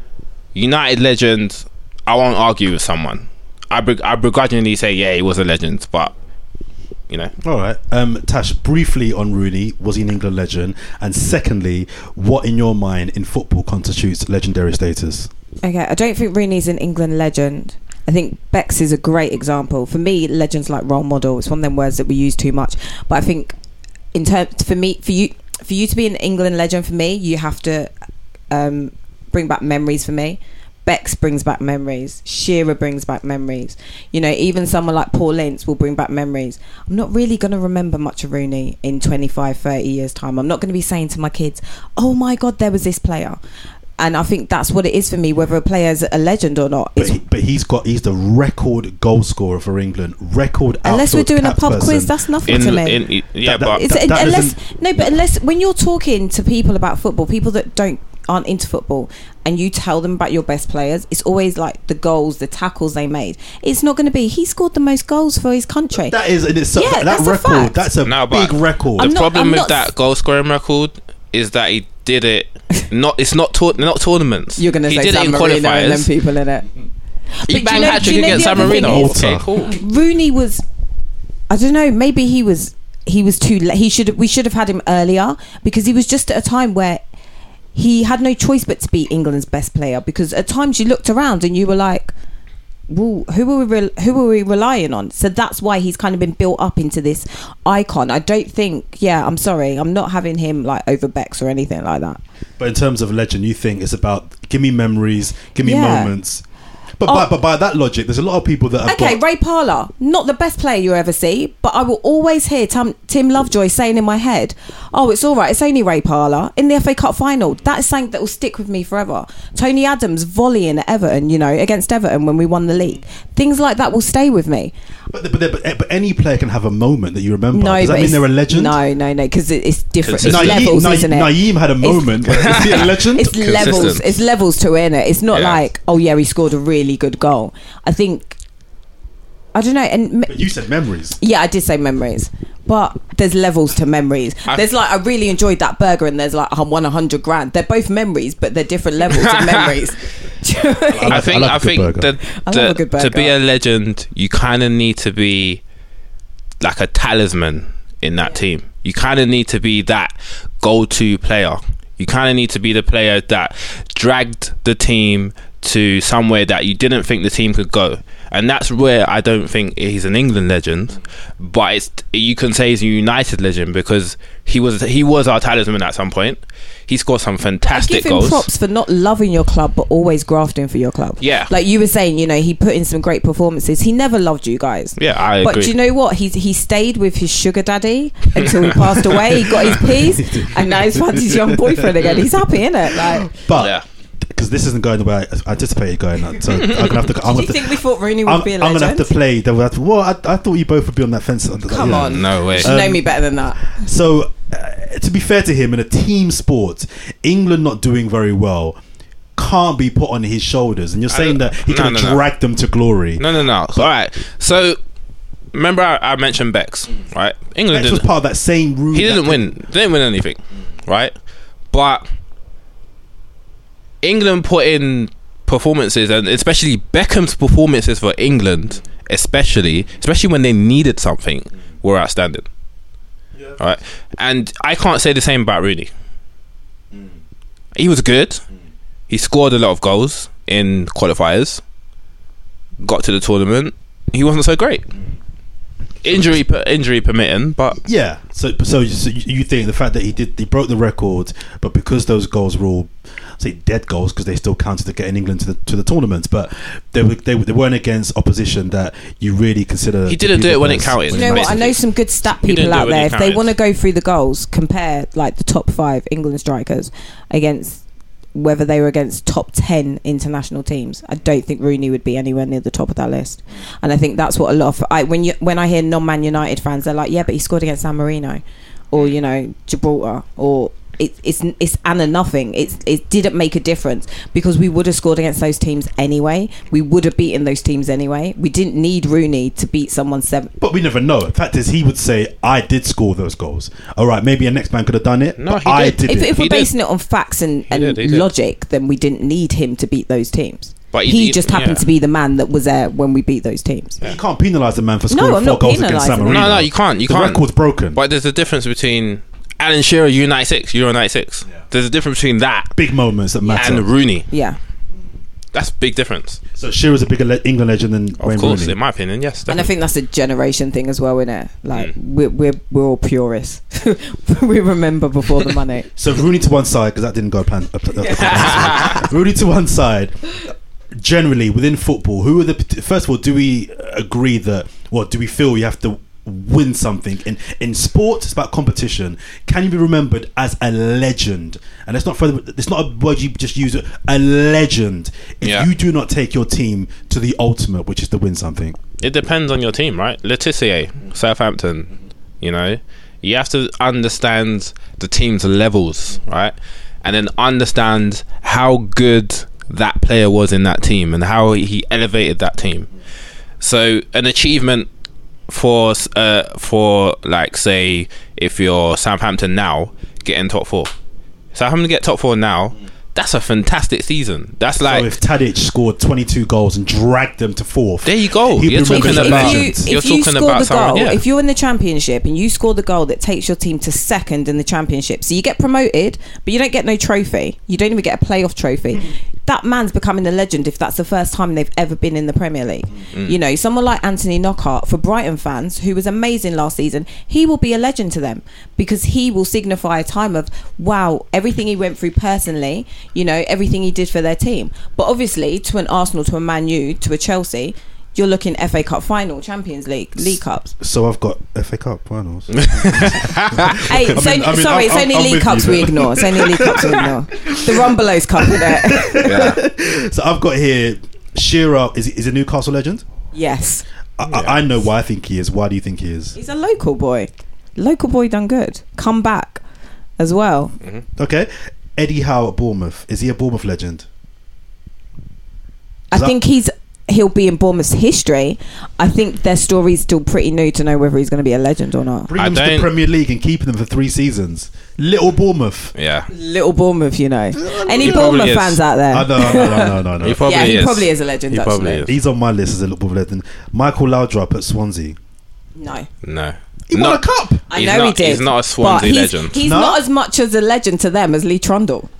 United legend, I won't argue with someone. I, be- I begrudgingly say yeah, he was a legend, but you know. all right. Um, Tash, briefly on Rooney, was he an England legend? And secondly, what in your mind in football constitutes legendary status? Okay, I don't think Rooney's an England legend. I think Bex is a great example. For me, legends like role model. It's one of them words that we use too much. But I think, in terms for me, for you, for you to be an England legend, for me, you have to um, bring back memories. For me, Bex brings back memories. Shearer brings back memories. You know, even someone like Paul Ince will bring back memories. I'm not really going to remember much of Rooney in twenty-five, thirty years' time. I'm not going to be saying to my kids, "Oh my God, there was this player." And I think that's what it is for me, whether a player's a legend or not. But, he, but he's got he's the record goal scorer for England. Record. Unless we're outfield doing a capped pub person. quiz, that's nothing In, to me. in, yeah, That- that- but It's, that- that unless doesn't- no, but unless when you're talking to people about football, people that don't aren't into football, and you tell them about your best players, it's always like the goals, the tackles they made. It's not going to be he scored the most goals for his country. That is in itself. Yeah, that that's a record. fact. That's a No, but big record. the I'm not- problem I'm with not that s- goal scoring record is that he did it. Not it's not tour- not tournaments. You're going to he say did San it in Marino and them qualifiers. people in it. He But do you banged know- hat do trick you know against the San other thing Marino. is- Okay, cool. Rooney was, I don't know, maybe he was he was too late. He should we should have had him earlier because he was just at a time where he had no choice but to be England's best player, because at times you looked around and you were like, well, who are we re- who are we relying on? So that's why he's kind of been built up into this icon. I don't think, yeah, I'm sorry, I'm not having him like over Bex or anything like that. But in terms of legend, you think it's about give me memories, give me Yeah. moments. But, Oh. by, but by that logic, there's a lot of people that have Okay, got, Ray Parlour, not the best player you ever see, but I will always hear Tim, Tim Lovejoy saying in my head, oh, it's all right, it's only Ray Parlour in the F A Cup final. That is something that will stick with me forever. Tony Adams volleying at Everton, you know, against Everton when we won the league. Things like that will stay with me. But, but, but, but any player can have a moment that you remember. No, Does that but mean it's- they're a legend? No, no, no, because it, it's different. It's Consistent. Naeem, levels, Naeem, isn't it? Naeem had a moment, but is he a legend? It's levels. Consistent. It's levels to it, innit? It's not Yeah. like, oh yeah, he scored a really good goal. I think, I don't know, and But you said memories. yeah, I did say memories, but there's levels to memories. I- There's like I really enjoyed that burger, and there's like I won a hundred grand. They're both memories, but they're different levels of memories. Do you know what I mean? I I like- think I like a I good think burger. the, I love the- a good to be burger. a legend, you kind of need to be like a talisman in that team. You kind of need to be that go-to player. You kind of need to be the player that dragged the team to somewhere that you didn't think the team could go. and that's where I don't think he's an England legend, but it's you can say he's a United legend because he was he was our talisman at some point. He scored some fantastic I give him goals. props for not loving your club but always grafting for your club. Yeah, like you were saying, you know, he put in some great performances. He never loved you guys. Yeah, I but agree. do you know what? He's he stayed with his sugar daddy until he passed away. He got his piece, and now he's found his young boyfriend again. He's happy, innit? Like, But yeah. because this isn't going the way I anticipated going, so I'm gonna have to. I'm do you gonna think we thought Rooney would I'm, be a I'm legend? gonna have to play. The, well, I, I thought you both would be on that fence. Come Yeah. on, No way. You should know me better than that. So, uh, to be fair to him, in a team sport, England not doing very well can't be put on his shoulders. And you're saying that he no, could have no, no. dragged them to glory. No, no, no. All right. So, remember I, I mentioned Bex, right? England Bex was didn't, part of that same room. he didn't that- win. They didn't win anything, right? But England put in performances, and especially Beckham's performances for England, especially, especially when they needed something, were outstanding. All right, and I can't say the same about Rooney. He was good. He scored a lot of goals in qualifiers. Got to the tournament. He wasn't so great. Injury, injury permitting, but Yeah. So, so, so you you think the fact that he did, he broke the record, but because those goals were all, say, dead goals, because they still counted to getting England to the to the tournament, but they were they, they weren't against opposition that you really consider. He to didn't be do the it when it best. counted. You know what? I basically. know some good stat He didn't people do out it when there. he If they counted. want to go through the goals, compare like the top five England strikers against whether they were against top ten international teams. I don't think Rooney would be anywhere near the top of that list. And I think that's what a lot of I when you when I hear non-Man United fans, they're like, yeah, but he scored against San Marino, or you know Gibraltar, or it, it's it's an and nothing. It's it didn't make a difference because we would have scored against those teams anyway. We would have beaten those teams anyway. We didn't need Rooney to beat someone seven. But we never know. The fact is, he would say, "I did score those goals." All right, maybe a next man could have done it. No, but he I did. did If, it. if we're He did. basing it on facts and, and did, he did. logic, then we didn't need him to beat those teams. But he- he, he- just happened yeah. to be the man that was there when we beat those teams. You can't penalise the man for No, scoring I'm four not goals against San penalising him. Marino. No, no, you can't. You the can't. record's broken. But there's a difference between Alan Shearer, Euro ninety-six, Euro ninety-six. There's a difference between that Big moments that matter. and Rooney. Yeah. That's a big difference. So Shearer's a bigger le- England legend than Of Wayne course, Rooney. in my opinion, yes. And I Definitely. think that's a generation thing as well, innit? Like, Mm. we're, we're, we're all purists. We remember before the money. So Rooney to one side, because that didn't go plan. Uh, uh, Rooney to one side. Generally, within football, who are the first of all? Do we agree that? What do we feel you have to win something in in sport? It's about competition. Can you be remembered as a legend? And it's not further. It's not a word you just use. A legend. If Yeah. you do not take your team to the ultimate, which is to win something. It depends on your team, right? Letitia, Southampton, you know, you have to understand the team's levels, right? And then understand how good that player was in that team and how he elevated that team. So an achievement for uh, for like say if you're Southampton now getting top four, Southampton get top four now. That's a fantastic season. That's like So if Tadic scored twenty-two goals and dragged them to fourth, there you go. he'd be You're talking remembered as a about if you, legend. you're if you talking score about the someone. goal, Yeah. if you're in the championship and you score the goal that takes your team to second in the championship, so you get promoted, but you don't get no trophy. You don't even get a playoff trophy. That man's becoming a legend if that's the first time they've ever been in the Premier League. Mm. You know, someone like Anthony Knockaert for Brighton fans, who was amazing last season, he will be a legend to them because he will signify a time of, wow, everything he went through personally, you know, everything he did for their team. But obviously, to an Arsenal, to a Man U, to a Chelsea, you're looking F A Cup final, Champions League, League Cups. So I've got F A Cup finals. Hey, it's mean- only, I mean, sorry, I'm- it's only I'm League with Cups you, we but- ignore. It's only League Cups we ignore. The Rumbelows Cup, innit? So I've got here Shearer is is a Newcastle legend. Yes. I, I I know why I think he is. Why do you think he is? He's a local boy. Local boy done good. Come back as well. Okay, Eddie Howe at Bournemouth. Is he a Bournemouth legend? I Is that- think he's he'll be in Bournemouth's history. I think their story's still pretty new to know whether he's going to be a legend or not. Bring I him to the don't- Premier League and keeping them for three seasons. Little Bournemouth. Yeah. Little Bournemouth, you know. Any He probably Bournemouth is. fans out there? I know, no, no, no, no, no. He probably yeah, he is. probably is a legend. He probably actually. is. He's on my list as a Liverpool legend. Michael Laudrup at Swansea. No. No. He won Not- a cup. I He's know not- he did. he's not a but Swansea he's, legend. He's No? not as much as a legend to them as Lee Trundle.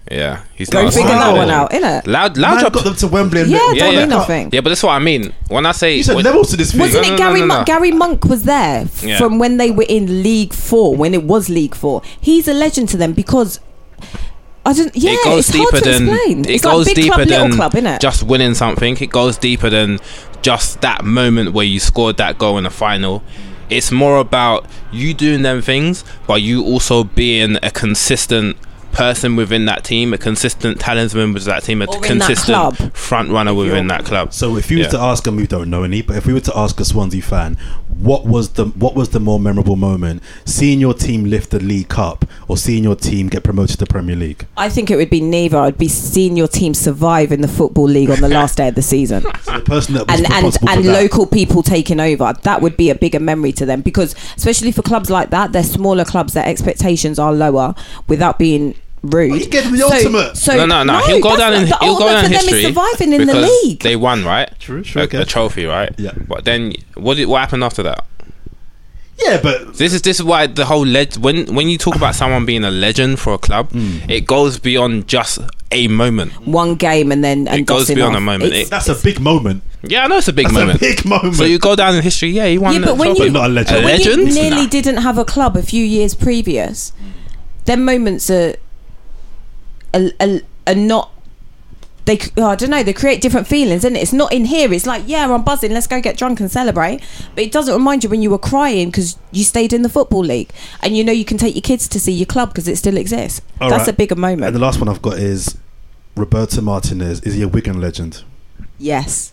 Yeah, he's Go not. figure Wow. that one out, innit? Loud, Man loud drop. got them to Wembley and Yeah, they- don't yeah. mean nothing. Yeah, but that's what I mean when I say. You said when- levels to this thing. Wasn't No, it no, no, Gary no, no. Monk? Gary Monk was there f- Yeah. from when they were in League Four, when it was League Four. He's a legend to them because I don't. Yeah, it goes it's hard deeper to than explain. it It's goes like big deeper club, little than club, innit? just winning something. It goes deeper than just that moment where you scored that goal in the final. It's more about you doing them things, but you also being a consistent person within that team, a consistent talisman with that team, a Or in that consistent club. front runner within that club. So if you was Yeah. to ask, and we don't know any, but if we were to ask a Swansea fan, what was the what was the more memorable moment? Seeing your team lift the League Cup or seeing your team get promoted to the Premier League? I think it would be neither. I'd be seeing your team survive in the Football League on the last day of the season. So the person that was and and, responsible and for that. local people taking over, that would be a bigger memory to them, because especially for clubs like that, they're smaller clubs, their expectations are lower, without being rude. Oh, you gave them the so, ultimate. So, no, no, no. He'll go that's down not- in the he'll go ultimate down in for them history is surviving in the because league. they won, right? True, true, A, okay. a trophy, right? Yeah. But then what did what happened after that? Yeah, but This is this is why the whole leg when when you talk about someone being a legend for a club, Hmm. it goes beyond just a moment. One game and then and It goes dusting beyond off. a moment. It's- It- that's a big moment. Yeah, I know it's a big That's moment. a big moment. So you go down in history. Yeah, he won. Yeah, the but when trophy. you- Not a legend. A when you legend? nearly Nah. didn't have a club a few years previous, them moments are are, are, are not. They, oh, I don't know. They create different feelings, isn't it? It's not in here. It's like, yeah, I'm buzzing. Let's go get drunk and celebrate. But it doesn't remind you when you were crying because you stayed in the Football League, and you know you can take your kids to see your club because it still exists. All That's right. a bigger And moment. the last one I've got is Roberto Martinez. Is he a Wigan legend? Yes.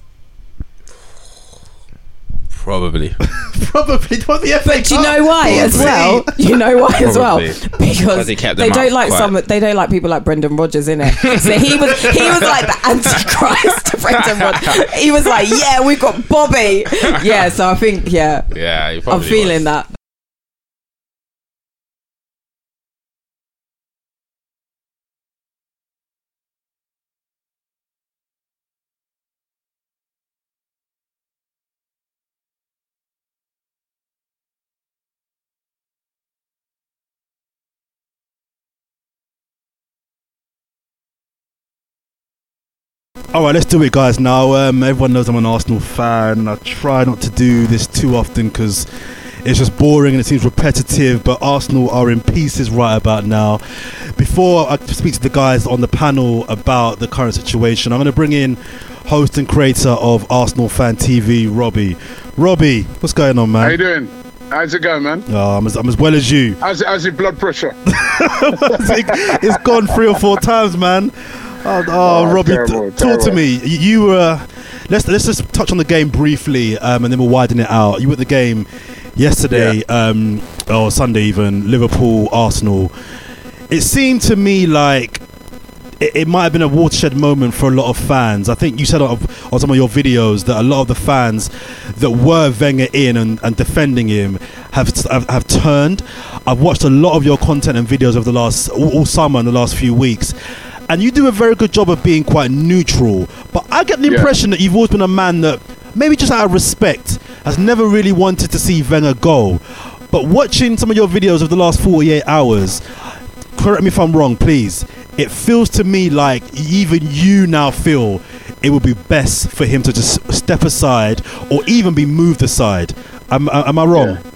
Probably. Probably. What the F A But do you Cup? know why as Probably. well? You know why as well? Probably. Because Because he kept they them don't up like quite. some. They don't like people like Brendan Rodgers, innit? So he was he was like the antichrist to Brendan Rodgers. He was like, yeah, we've got Bobby. Yeah, so I think yeah, Yeah, he I'm probably feeling was. that. All right, let's do it, guys. Now, um, everyone knows I'm an Arsenal fan, and I try not to do this too often because it's just boring and it seems repetitive. But Arsenal are in pieces right about now. Before I speak to the guys on the panel about the current situation, I'm going to bring in host and creator of Arsenal Fan T V, Robbie. Robbie, what's going on, man? How you doing? How's it going, man? Oh, I'm, as, I'm as well as you. How's, how's your blood pressure? It's gone three or four times, man. Oh, oh, Oh, Robbie, terrible, t- talk to terrible. me. You, you were. Let's let's just touch on the game briefly, um, and then we'll widen it out. You were at the game yesterday, um, or Sunday even. Liverpool, Arsenal. It seemed to me like it, it might have been a watershed moment for a lot of fans. I think you said on, on some of your videos that a lot of the fans that were Wenger in and, and defending him have, have have turned. I've watched a lot of your content and videos over the last all, all summer and the last few weeks. And you do a very good job of being quite neutral. But I get the Yeah. impression that you've always been a man that, maybe just out of respect, has never really wanted to see Wenger go. But watching some of your videos of the last forty-eight hours, correct me if I'm wrong, please, it feels to me like even you now feel it would be best for him to just step aside or even be moved aside. Am, am I wrong? Yeah.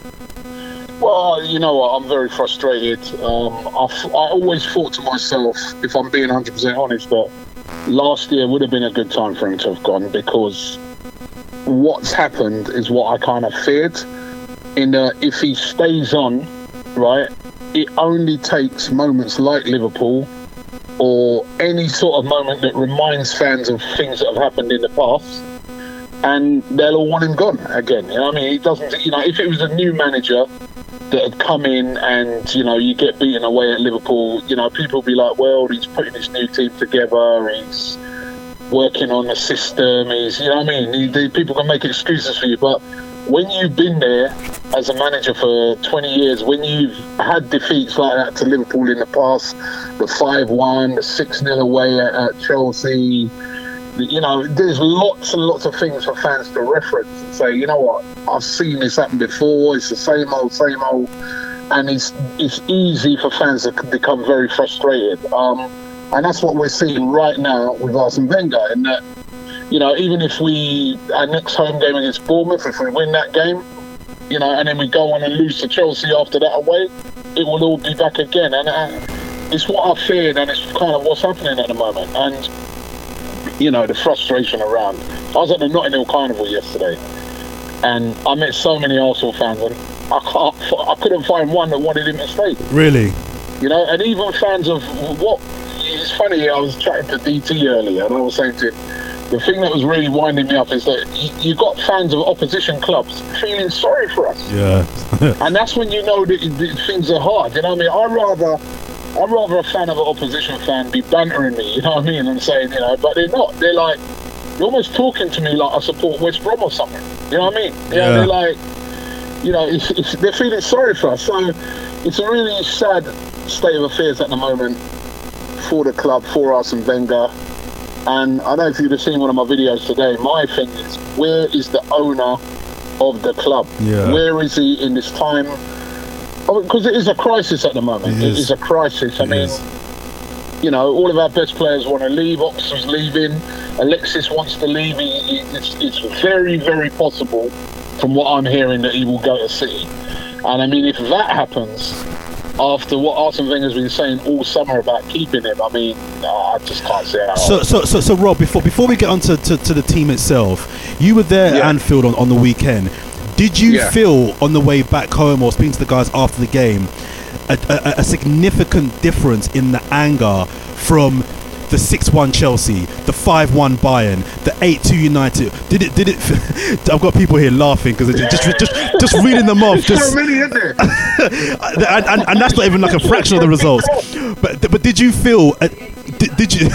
Well, you know what? I'm very frustrated. Um, I, f- I always thought to myself, if I'm being one hundred percent honest, that last year would have been a good time for him to have gone, because what's happened is what I kind of feared. In that, if he stays on, right, it only takes moments like Liverpool or any sort of moment that reminds fans of things that have happened in the past, and they'll all want him gone again. You know what I mean? He doesn't, you know, if it was a new manager that had come in and, you know, you get beaten away at Liverpool, you know, people be like, well, he's putting his new team together, he's working on the system, he's, you know what I mean? He, they, people can make excuses for you, but when you've been there as a manager for twenty years, when you've had defeats like that to Liverpool in the past, the five one, the six nil away at, at Chelsea, you know, there's lots and lots of things for fans to reference and say, you know what, I've seen this happen before, it's the same old, same old, and it's it's easy for fans to become very frustrated. Um, And that's what we're seeing right now with Arsene Wenger. In that, you know, even if we, our next home game against Bournemouth, if we win that game, you know, and then we go on and lose to Chelsea after that away, it will all be back again. And uh, it's what I feared, and it's kind of what's happening at the moment. And, you know, the frustration around. I was at the Notting Hill Carnival yesterday, and I met so many Arsenal fans, and I can't, I couldn't find one that wanted him to stay. Really? You know, and even fans of what, it's funny, I was chatting to D T earlier, and I was saying to him, the thing that was really winding me up is that you, you got fans of opposition clubs feeling sorry for us. Yeah. And that's when you know that, that things are hard. You know what I mean? I'd rather, I'd rather a fan of an opposition fan be bantering me, you know what I mean, and saying, you know, but they're not. They're like, they're almost talking to me like I support West Brom or something. You know what I mean? You Yeah. know, they're like, you know, it's, it's, they're feeling sorry for us. So it's a really sad state of affairs at the moment for the club, for Arsene Wenger. And I don't know if you'd have seen one of my videos today. My thing is, where is the owner of the club? Yeah. Where is he in this time? Because it is a crisis at the moment. It It is. is a crisis. I It mean, is. you know, all of our best players want to leave. Oxford's leaving. Alexis wants to leave. He, he, it's, it's very, very possible, from what I'm hearing, that he will go to City. And I mean, if that happens, after what Arsene Wenger's been saying all summer about keeping him, I mean, no, I just can't see how. So, so, so, so, Rob, before before we get on to, to, to the team itself, you were there at Yeah. Anfield on, on the weekend. Did you Yeah. feel on the way back home or speaking to the guys after the game a, a, a significant difference in the anger from the six one Chelsea, the five one Bayern, the eight two United? Did it? Did it? I've got people here laughing because just, just just just reading them off. There's Just so many, isn't there? and, and, and that's not even like a fraction of the results. But but did you feel? Uh, did, did you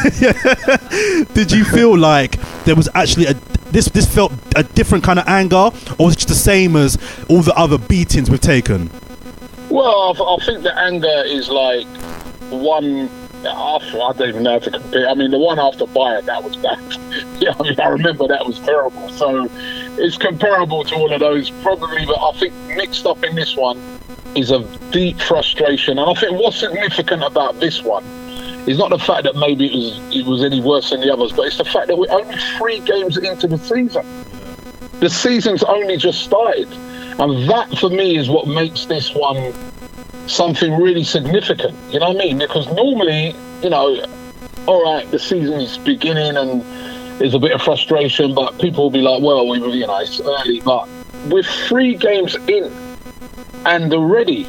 did you feel like there was actually a this this felt a different kind of anger, or was it just the same as all the other beatings we've taken? Well, I, I think the anger is like one. After, I don't even know how to compare. I mean, the one after Bayern, that was bad. Yeah, I mean, I remember that was terrible. So it's comparable to all of those, probably. But I think mixed up in this one is a deep frustration. And I think what's significant about this one is not the fact that maybe it was it was any worse than the others, but it's the fact that we're only three games into the season. The season's only just started, and that for me is what makes this one something really significant. You know what I mean? Because normally, you know, all right, the season's beginning and there's a bit of frustration, but people will be like, well, we you know, it's early, but we're three games in and already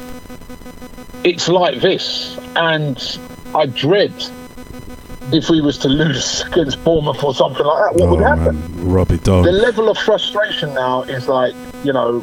it's like this, and I dread if we was to lose against Bournemouth or something like that, what would happen? Man, Robbie, don't. The level of frustration now is like, you know,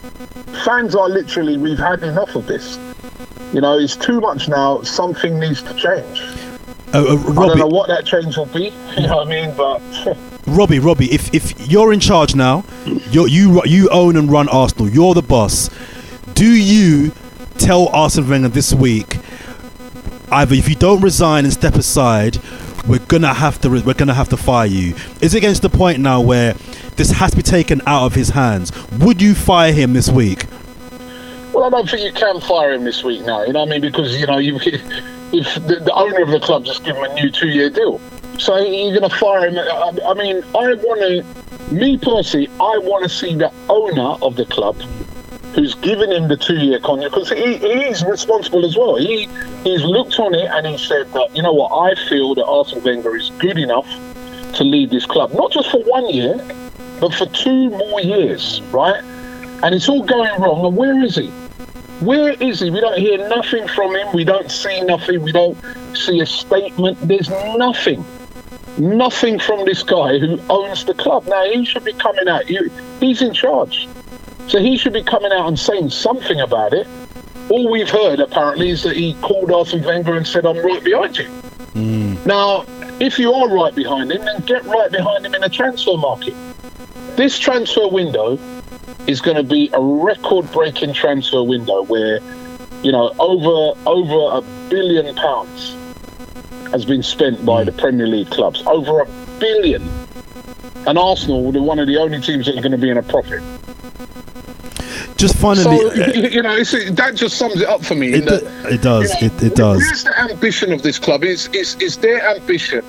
fans are literally, we've had enough of this. You know, it's too much now. Something needs to change. Uh, uh, I don't Robbie, know what that change will be. You know what I mean? But Robbie, Robbie, if if you're in charge now, you you you own and run Arsenal. You're the boss. Do you tell Arsene Wenger this week, either if you don't resign and step aside, we're gonna have to we're gonna have to fire you? Is it against the point now where this has to be taken out of his hands? Would you fire him this week? well, I don't think you can fire him this week now. You know what I mean? Because you know, you, if the, the owner of the club just give him a new two-year deal, so you're gonna fire him. I, I mean, I want to, me personally, I want to see the owner of the club who's given him the two-year contract, because he, he's responsible as well. He he's looked on it and he said that, you know what, I feel that Arsene Wenger is good enough to lead this club, not just for one year, but for two more years, right? And it's all going wrong. And where is he? Where is he? We don't hear nothing from him. We don't see nothing. We don't see a statement. There's nothing. Nothing from this guy who owns the club. Now, he should be coming out. He, he's in charge. So he should be coming out and saying something about it. All we've heard, apparently, is that he called Arsene Wenger and said, I'm right behind you. Mm. Now, if you are right behind him, then get right behind him in the transfer market. This transfer window is going to be a record-breaking transfer window where, you know, over over a billion pounds has been spent by the Premier League clubs. Over a billion. And Arsenal are one of the only teams that are going to be in a profit. just finally, So uh, you know, it's, that just sums it up for me. it, in that, do- it does. you know, it, it does. Where's the ambition of this club? Is is is their ambition?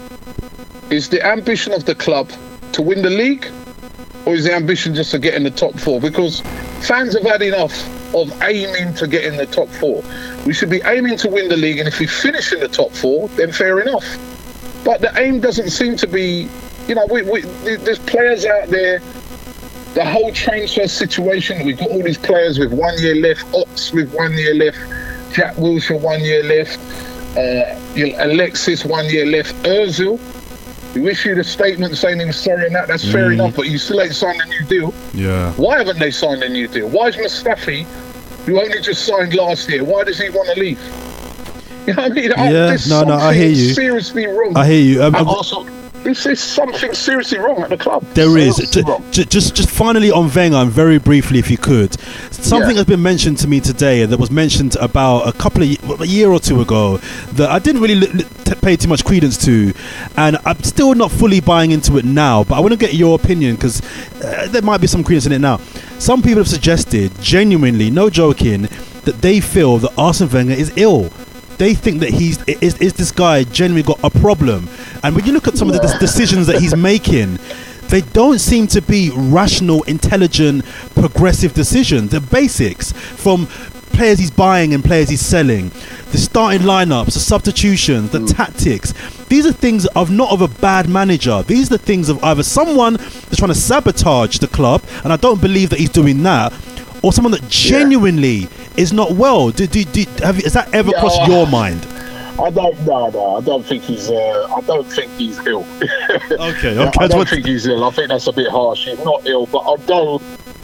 Is the ambition of the club to win the league, or is the ambition just to get in the top four? Because fans have had enough of aiming to get in the top four. We should be aiming to win the league, and if we finish in the top four, then fair enough. But the aim doesn't seem to be, you know, we, we, there's players out there. The whole transfer situation, we've got all these players with one year left, Ox with one year left, Jack Wilshere one year left, uh, you know, Alexis one year left, Ozil. You issued a statement saying he was sorry and that, that's mm. fair enough, but you still ain't signed a new deal. Yeah. Why haven't they signed a new deal? Why is Mustafi, who only just signed last year, why does he want to leave? You know what I mean? Yeah, There's no, no, I hear you. seriously wrong. I hear you. Um, And um, also, There's, there's something seriously wrong at the club. There is. Seriously Ju- wrong. ju- Just, just finally on Wenger, and very briefly, if you could, something Yeah. has been mentioned to me today that was mentioned about a couple of ye- a year or two ago that I didn't really li- li- t- pay too much credence to, and I'm still not fully buying into it now. But I want to get your opinion because uh, there might be some credence in it now. Some people have suggested, genuinely, no joking, that they feel that Arsene Wenger is ill. They think that he's is, is this guy genuinely got a problem, and when you look at some of the des- decisions that he's making, they don't seem to be rational, intelligent, progressive decisions. They're basics from players he's buying and players he's selling, the starting lineups, the substitutions, the mm. tactics. These are things of not of a bad manager. These are the things of either someone that's trying to sabotage the club, and I don't believe that he's doing that, or someone that genuinely yeah. is not well. Do, do, do, have you, has that ever Yeah, crossed uh, your mind? I don't no no I don't think he's uh, I don't think he's ill. Okay, okay. I don't What- think he's ill. I think that's a bit harsh. He's not ill, but although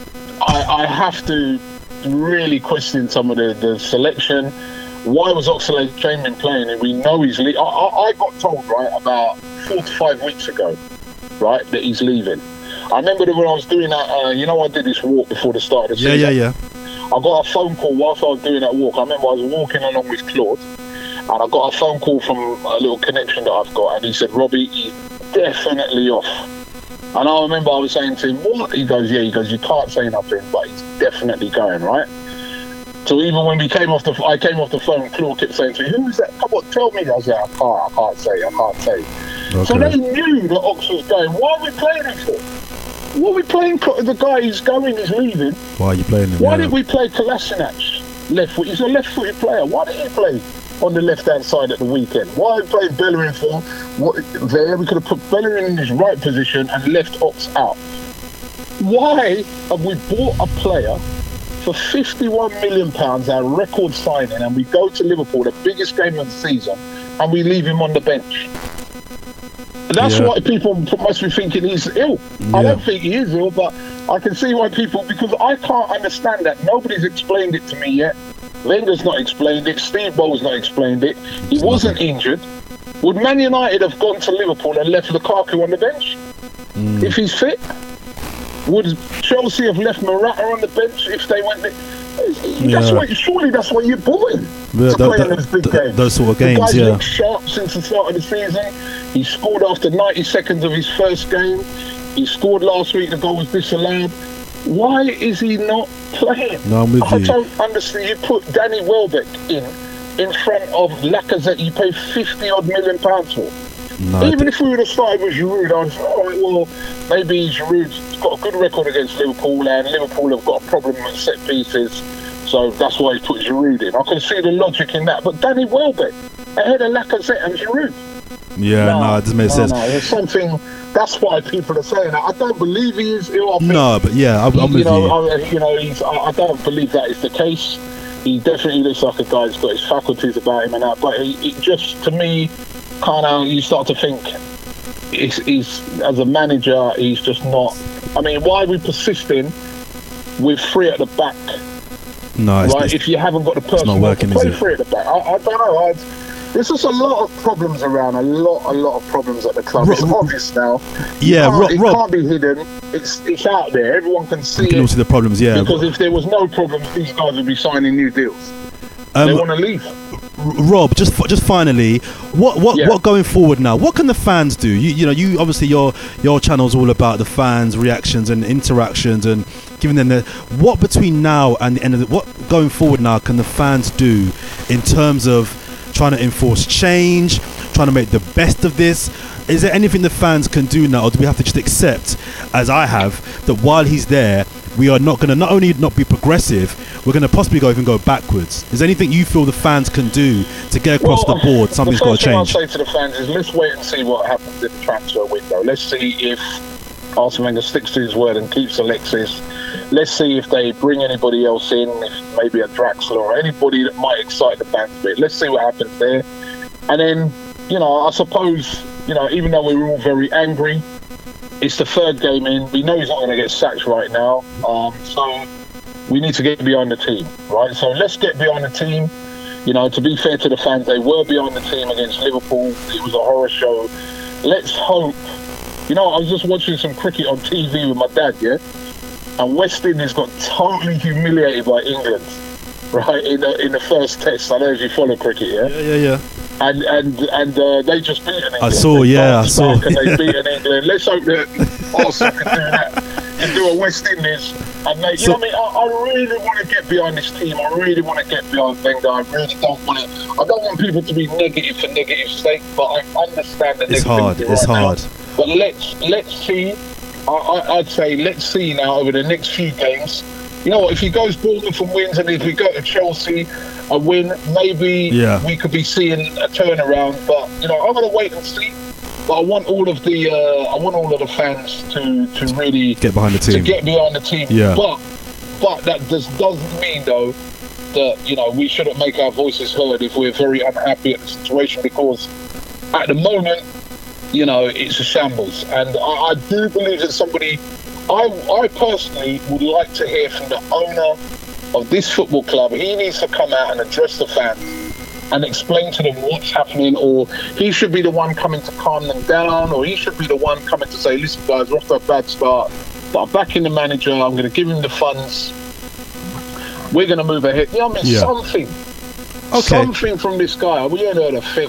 I, I have to really question some of the, the selection. Why was Oxlade-Chamberlain playing? And we know he's leaving. I, I, I got told right about four to five weeks ago, right, that he's leaving. I remember that when I was doing that. Uh, you know, I did this walk before the start of the Yeah, season. yeah, yeah. I got a phone call whilst I was doing that walk. I remember I was walking along with Claude, and I got a phone call from a little connection that I've got, and he said, Robbie, he's definitely off. And I remember I was saying to him, what? He goes, yeah, he goes, you can't say nothing, but he's definitely going, right? So even when we came off the, I came off the phone, Claude kept saying to me, who's that? Come on, tell me. I was like, I can't, I can't say, I can't say. Okay. So they knew that Ox was going. Why are we playing it for? What are we playing? The guy who's going is leaving. Why are you playing him? Why yeah. did we play Kolasinac left foot? He's a left-footed player. Why did he play on the left-hand side at the weekend? Why did we play Bellerin for what, there? We could have put Bellerin in his right position and left Ox out. Why have we bought a player for fifty-one million pounds, our record signing, and we go to Liverpool, the biggest game of the season, and we leave him on the bench? That's Yeah. why people must be thinking he's ill. Yeah. I don't think he is ill, but I can see why people, because I can't understand that. Nobody's explained it to me yet. Wenger's not explained it. Steve Ball's not explained it. He wasn't injured. Would Man United have gone to Liverpool and left Lukaku on the bench Mm. if he's fit? Would Chelsea have left Morata on the bench if they went there? That's Yeah. what, surely that's what you bought him Yeah, to tho- play tho- in those big th- games. those sort of The games, guy's yeah. looked sharp since the start of the season. He scored after ninety seconds of his first game. He scored last week. The goal was disallowed. Why is he not playing? No, I'm with I you. don't understand. You put Danny Welbeck in in front of Lacazette. You pay fifty odd million pounds for. No, I Even d- if we would have started with Giroud, I'd say, all right, well, maybe Giroud's got a good record against Liverpool, and Liverpool have got a problem at set pieces, so that's why he put Giroud in. I can see the logic in that. But Danny Welbeck ahead of Lacazette and Giroud. yeah, no, it doesn't make no, sense. No, there's something. That's why people are saying that. I don't believe he is ill. I think, No, but yeah, I'm, I'm you with know, you. I, you know, he's, I, I don't believe that is the case. He definitely looks like a guy who's got his faculties about him and that. But he, it just, to me, kind of, you start to think, he's, he's as a manager, he's just not. I mean, why are we persisting with three at the back? No, it's, Right, it's, if you haven't got the person not working, to play is it? three at the back, I, I don't know. I, there's just a lot of problems around, a lot, a lot of problems at the club. Rob- It's obvious now. Yeah, it can't, Rob- it Rob- can't be hidden. It's it's out there. Everyone can see you can it. all see the problems. Yeah, Because if there was no problems, these guys would be signing new deals. Um, they want to leave. Rob, just just finally, what what Yeah. what going forward now? What can the fans do? You you know, you obviously your your channel's all about the fans' reactions and interactions and giving them the what between now and the end of the, what going forward now can the fans do in terms of trying to enforce change, trying to make the best of this? Is there anything the fans can do now, or do we have to just accept, as I have, that while he's there, we are not going to not only not be progressive, we're going to possibly go even go backwards? Is there anything you feel the fans can do to get across Well, the board? Something's the got first to thing I'll change. say to the fans is let's wait and see what happens in the transfer window. Let's see if Arsene Wenger sticks to his word and keeps Alexis. Let's see if they bring anybody else in, if maybe a Draxler or anybody that might excite the fans a bit. Let's see what happens there. And then, you know, I suppose, you know, even though we were all very angry, it's the third game in. We know he's not going to get sacked right now. Um, so we need to get behind the team, right? So let's get behind the team. You know, to be fair to the fans, they were behind the team against Liverpool. It was a horror show. Let's hope. You know, I was just watching some cricket on T V with my dad, yeah? And West Indies got totally humiliated by England, right, in the, in the first test. I don't know if you follow cricket, yeah? Yeah, yeah, yeah. And and and uh, they just beaten England. I saw, They yeah, I bounced saw. back And they beaten England. Let's hope that Arsenal can do that and do a West Indies. And they, you So- know what I mean? I, I really want to get behind this team. I really want to get behind Wenger. I really don't want to. I don't want people to be negative for negative sake, but I understand that It's hard. It's hard. But let's let's see. I, I, I'd say let's see now over the next few games. You know what? If he goes Bournemouth and wins, and if we go to Chelsea and win, maybe Yeah. we could be seeing a turnaround. But you know, I'm gonna wait and see. But I want all of the uh, I want all of the fans to to really Get behind the to team. get behind the team. Yeah. But but that just doesn't mean though that you know we shouldn't make our voices heard if we're very unhappy at the situation, because at the moment, you know, it's a shambles. And I, I do believe that somebody, I, I personally would like to hear from the owner of this football club. He needs to come out and address the fans and explain to them what's happening, or he should be the one coming to calm them down, or he should be the one coming to say, listen guys, we're off to a bad start, but I'm backing the manager, I'm going to give him the funds, we're going to move ahead. You know what I mean? Yeah. Something. Okay. Something from this guy. We ain't heard a thing.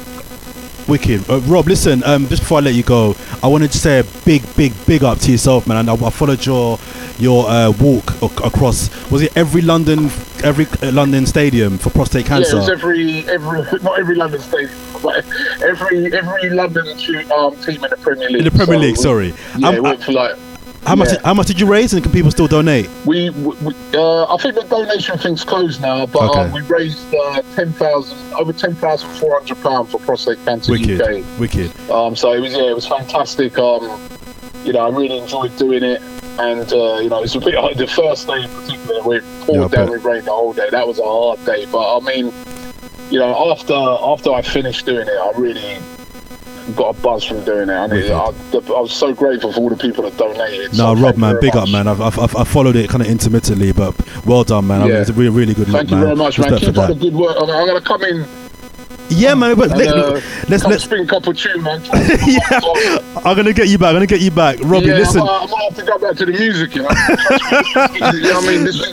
Wicked. Uh, Rob, listen, um, just before I let you go, I wanted to say a big, big, big up to yourself, man. And I, I followed your your uh, walk ac- across, was it every London every uh, London stadium for prostate cancer? Yeah, it's every, every, not every London stadium, but every every London tu- um, team in the Premier League. In the Premier So League, we- sorry. Yeah, Um, it went for like, How much? yeah. How much did you raise, and can people still donate? we, we we, uh, I think the donation thing's closed now, but Okay. um, we raised uh, ten thousand, over ten thousand four hundred pounds for prostate cancer Wicked, U K. wicked. Um, so it was, yeah, it was fantastic. Um, you know, I really enjoyed doing it, and uh, you know, it's a bit like the first day in particular, we poured Yeah, I down bet. with rain the whole day. That was a hard day, but I mean, you know, after after I finished doing it, I really got a buzz from doing it. And it, I, I was so grateful for all the people that donated. No, so Rob, thank you man, very big up, much. man. I've, I've, I followed it kind of intermittently, but well done, man. I mean, Yeah. it's a really, really good look, Thank you man. very much, man. Respect Keep for up the good work. I'm, I'm gonna come in Yeah, man. But and let, uh, let's come let's. spin cup of tune, man. Yeah, I'm gonna get you back. I'm gonna get you back, Robbie. yeah, listen. I'm, uh, I'm gonna have to go back to the music, you know. you know what I mean? This is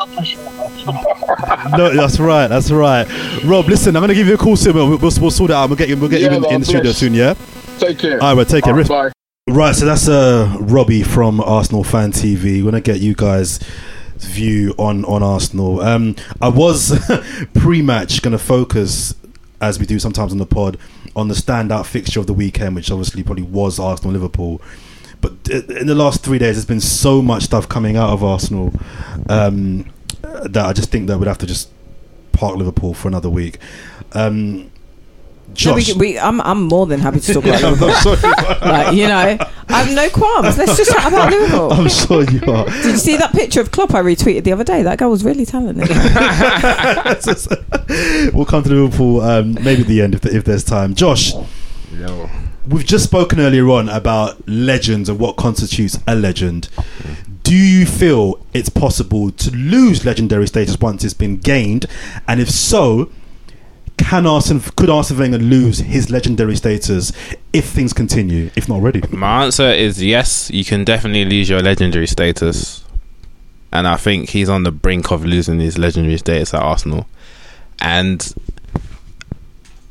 No, that's right. That's right. Rob, listen. I'm gonna give you a call soon. We'll, we'll, we'll sort it out. We'll get you. We'll get Yeah, you in, man, in the studio bless. soon. Yeah. Take care. All right, take care. All right, bye. Right, so that's uh, Robbie from Arsenal Fan T V. We're gonna get you guys' view on on Arsenal. Um, I was pre-match gonna focus, as we do sometimes on the pod, on the standout fixture of the weekend, which obviously probably was Arsenal Liverpool. But in the last three days, there's been so much stuff coming out of Arsenal um, that I just think that we'd have to just park Liverpool for another week. Um, No, we, Josh, we, I'm, I'm more than happy to talk about I'm Liverpool. sorry. Like, you know, I have no qualms. Let's just chat about Liverpool. I'm sure you are. Did you see that picture of Klopp I retweeted the other day? That guy was really talented. We'll come to Liverpool um, maybe at the end if, if there's time. Josh, we've just spoken earlier on about legends and what constitutes a legend. Do you feel it's possible to lose legendary status once it's been gained? And if so, can Arsene, could Arsene Wenger lose his legendary status if things continue, if not already? My answer is yes, you can definitely lose your legendary status. And I think he's on the brink of losing his legendary status at Arsenal. And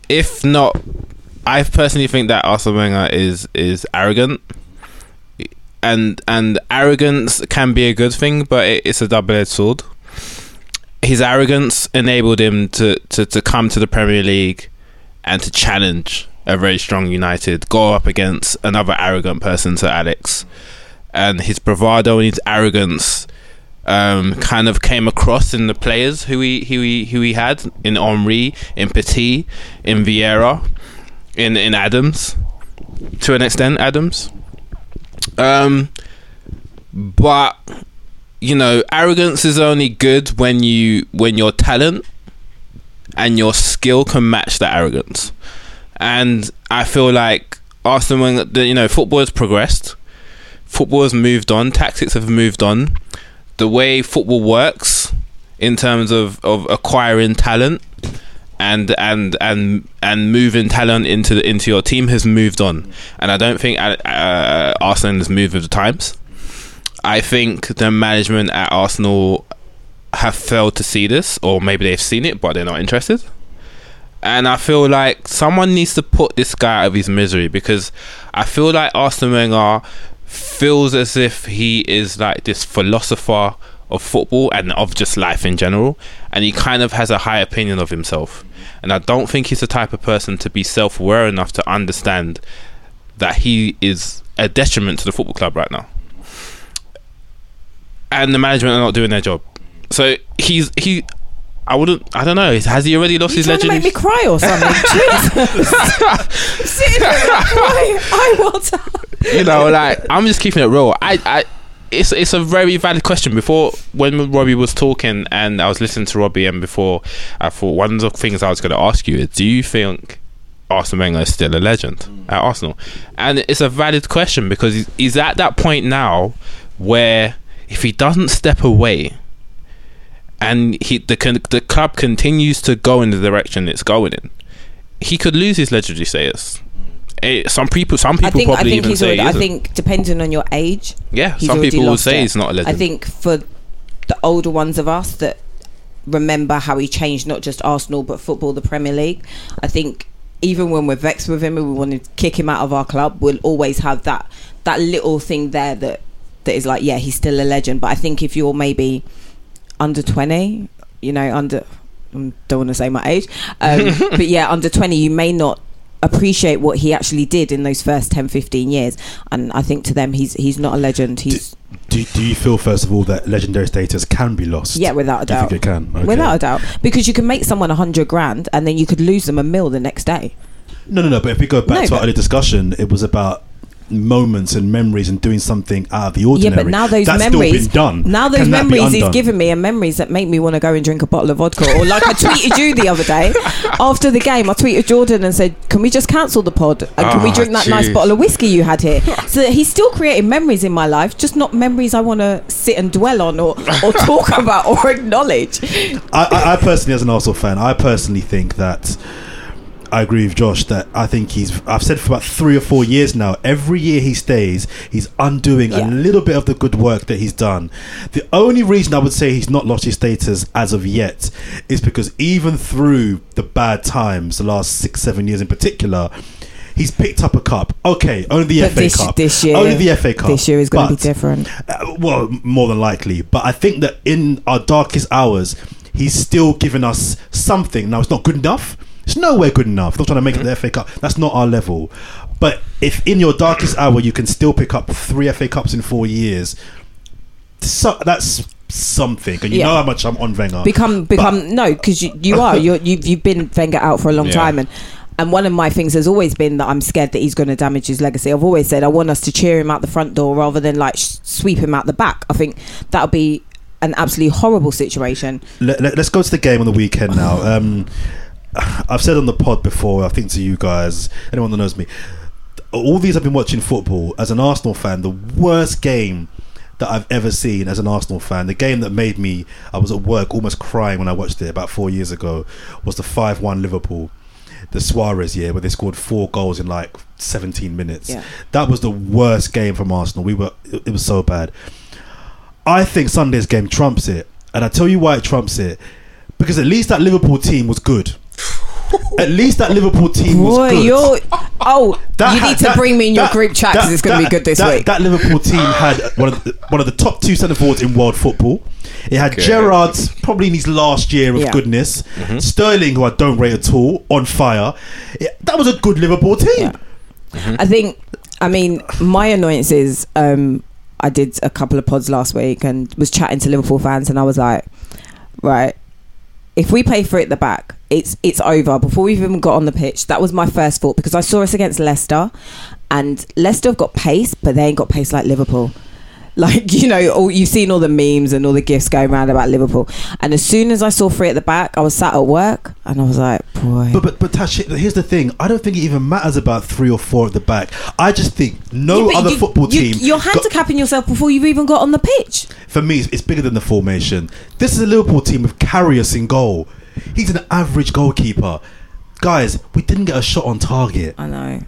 if not, I personally think that Arsene Wenger is is arrogant, and and arrogance can be a good thing, but it, it's a double-edged sword. His arrogance enabled him to, to, to come to the Premier League and to challenge a very strong United, go up against another arrogant person, Sir Alex, and his bravado and his arrogance um, kind of came across in the players who he who he who he had in Henry, in Petit, in Vieira, in in Adams, to an extent, Adams. Um, but you know, arrogance is only good when you when your talent and your skill can match that arrogance. And I feel like Arsenal, when the, you know, football has progressed, football has moved on, tactics have moved on. The way football works in terms of, of acquiring talent and and and and moving talent into the, into your team has moved on. And I don't think uh, Arsenal has moved with the times. I think the management at Arsenal have failed to see this, or maybe they've seen it but they're not interested. And I feel like someone needs to put this guy out of his misery, because I feel like Arsene Wenger feels as if he is like this philosopher of football and of just life in general, and he kind of has a high opinion of himself. And I don't think he's the type of person to be self-aware enough to understand that he is a detriment to the football club right now. And the management are not doing their job. So he's he. I wouldn't. I don't know. Has he already lost You're his trying legend? to make me cry or something? Jesus. I'm sitting there like, why? I want to. You know, like, I'm just keeping it real. I, I, it's it's a very valid question. Before, when Robbie was talking and I was listening to Robbie, and before, I thought one of the things I was going to ask you is, do you think Arsene Wenger is still a legend at Arsenal? And it's a valid question, because he's, he's at that point now where if he doesn't step away and he the the club continues to go in the direction it's going in, he could lose his legendary status. It, some people, some people I think, probably I think even he's say already, he I isn't. think depending on your age, Yeah, he's some already people will lost say it. he's not a legend. I think for the older ones of us that remember how he changed not just Arsenal but football, the Premier League, I think even when we're vexed with him and we want to kick him out of our club, we'll always have that that little thing there that that is like, yeah, he's still a legend. But I think if you're maybe under twenty, you know, under I don't want to say my age, um, but yeah, under twenty, you may not appreciate what he actually did in those first ten, fifteen years. And I think to them, he's he's not a legend. He's Do, do you feel, first of all, that legendary status can be lost? yeah, without a Do you doubt. think it can? Okay. Without a doubt, because you can make someone a hundred grand and then you could lose them a mil the next day. No, no, no. But if we go back No, to our but- earlier discussion, it was about moments and memories and doing something out of the ordinary. Yeah, but now those That's memories, still been done. now those Can that be memories he's undone? given me are memories that make me want to go and drink a bottle of vodka. Or like I tweeted you the other day after the game, I tweeted Jordan and said, "Can we just cancel the pod and can we Ah, drink that nice jeez. bottle of whiskey you had here?" So that he's still creating memories in my life, just not memories I want to sit and dwell on or or talk about or acknowledge. I, I, I personally, as an Arsenal fan, I personally think that I agree with Josh that I think he's, I've said for about three or four years now, every year he stays, he's undoing Yeah. a little bit of the good work that he's done. The only reason I would say he's not lost his status as of yet is because even through the bad times, the last six, seven years in particular, he's picked up a cup. Okay, only the But F A this- Cup. this year- only the F A Cup. This year is going to be But- different. uh, well, more than likely. But I think that in our darkest hours, he's still given us something. Now, it's not good enough. It's nowhere good enough. Not trying to make it the F A Cup. That's not our level. But if in your darkest hour you can still pick up three F A Cups in four years, so, that's something. And you Yeah. know how much I'm on Wenger. Become, become no, because you, you are. You're, you've you've been Wenger out for a long Yeah. time, and and one of my things has always been that I'm scared that he's going to damage his legacy. I've always said I want us to cheer him out the front door rather than like sh- sweep him out the back. I think that would be an absolutely horrible situation. Let, let, let's go to the game on the weekend now. Um, I've said on the pod before, I think to you guys, anyone that knows me, all these I've been watching football as an Arsenal fan, the worst game that I've ever seen as an Arsenal fan, the game that made me, I was at work almost crying when I watched it about four years ago, was the five one Liverpool, the Suarez year, where they scored four goals in like seventeen minutes. Yeah. That was the worst game from Arsenal. We were, it, it was so bad. I think Sunday's game trumps it, and I tell you why it trumps it, because at least that Liverpool team was good. At least that Liverpool team was Boy, good. you're oh, That you ha- need to that- bring me in your that- group chat because that- it's going to be that- good this that, week. That Liverpool team had one of the, one of the top two centre forwards in world football. It had Okay. Gerrard's probably in his last year of Yeah. goodness. Mm-hmm. Sterling, who I don't rate at all, on fire. It- that was a good Liverpool team. Yeah. I think, I mean, my annoyance is um, I did a couple of pods last week and was chatting to Liverpool fans, and I was like, right, if we play for it at the back, it's it's over before we've even got on the pitch. That was my first thought, because I saw us against Leicester, and Leicester have got pace, but they ain't got pace like Liverpool. Like, you know, all, you've seen all the memes and all the gifs going around about Liverpool. And as soon as I saw three at the back, I was sat at work and I was like, boy. But but but Tash, here's the thing. I don't think it even matters about three or four at the back. I just think no Yeah, but other you- football you- team. You're got- handicapping yourself before you've even got on the pitch. For me, it's, it's bigger than the formation. This is a Liverpool team with Karius in goal. He's an average goalkeeper. Guys, we didn't get a shot on target. I know.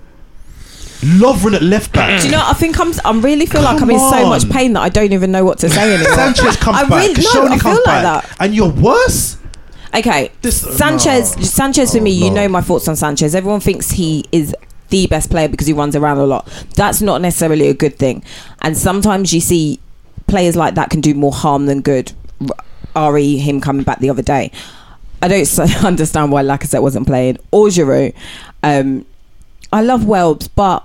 Lovren at left back. Do you know? I think I'm. I really feel like Come I'm in so on. much pain that I don't even know what to say anymore. Sanchez comes I back. really, no, Koscielny I comes feel like back. that. And you're worse? Okay, This- Sanchez. no. Sanchez for Oh, me, you no. know my thoughts on Sanchez. Everyone thinks he is the best player because he runs around a lot. That's not necessarily a good thing. And sometimes you see players like that can do more harm than good. R E him coming back the other day. I don't so understand why Lacazette wasn't playing or Giroud. Um, I love Welbs, but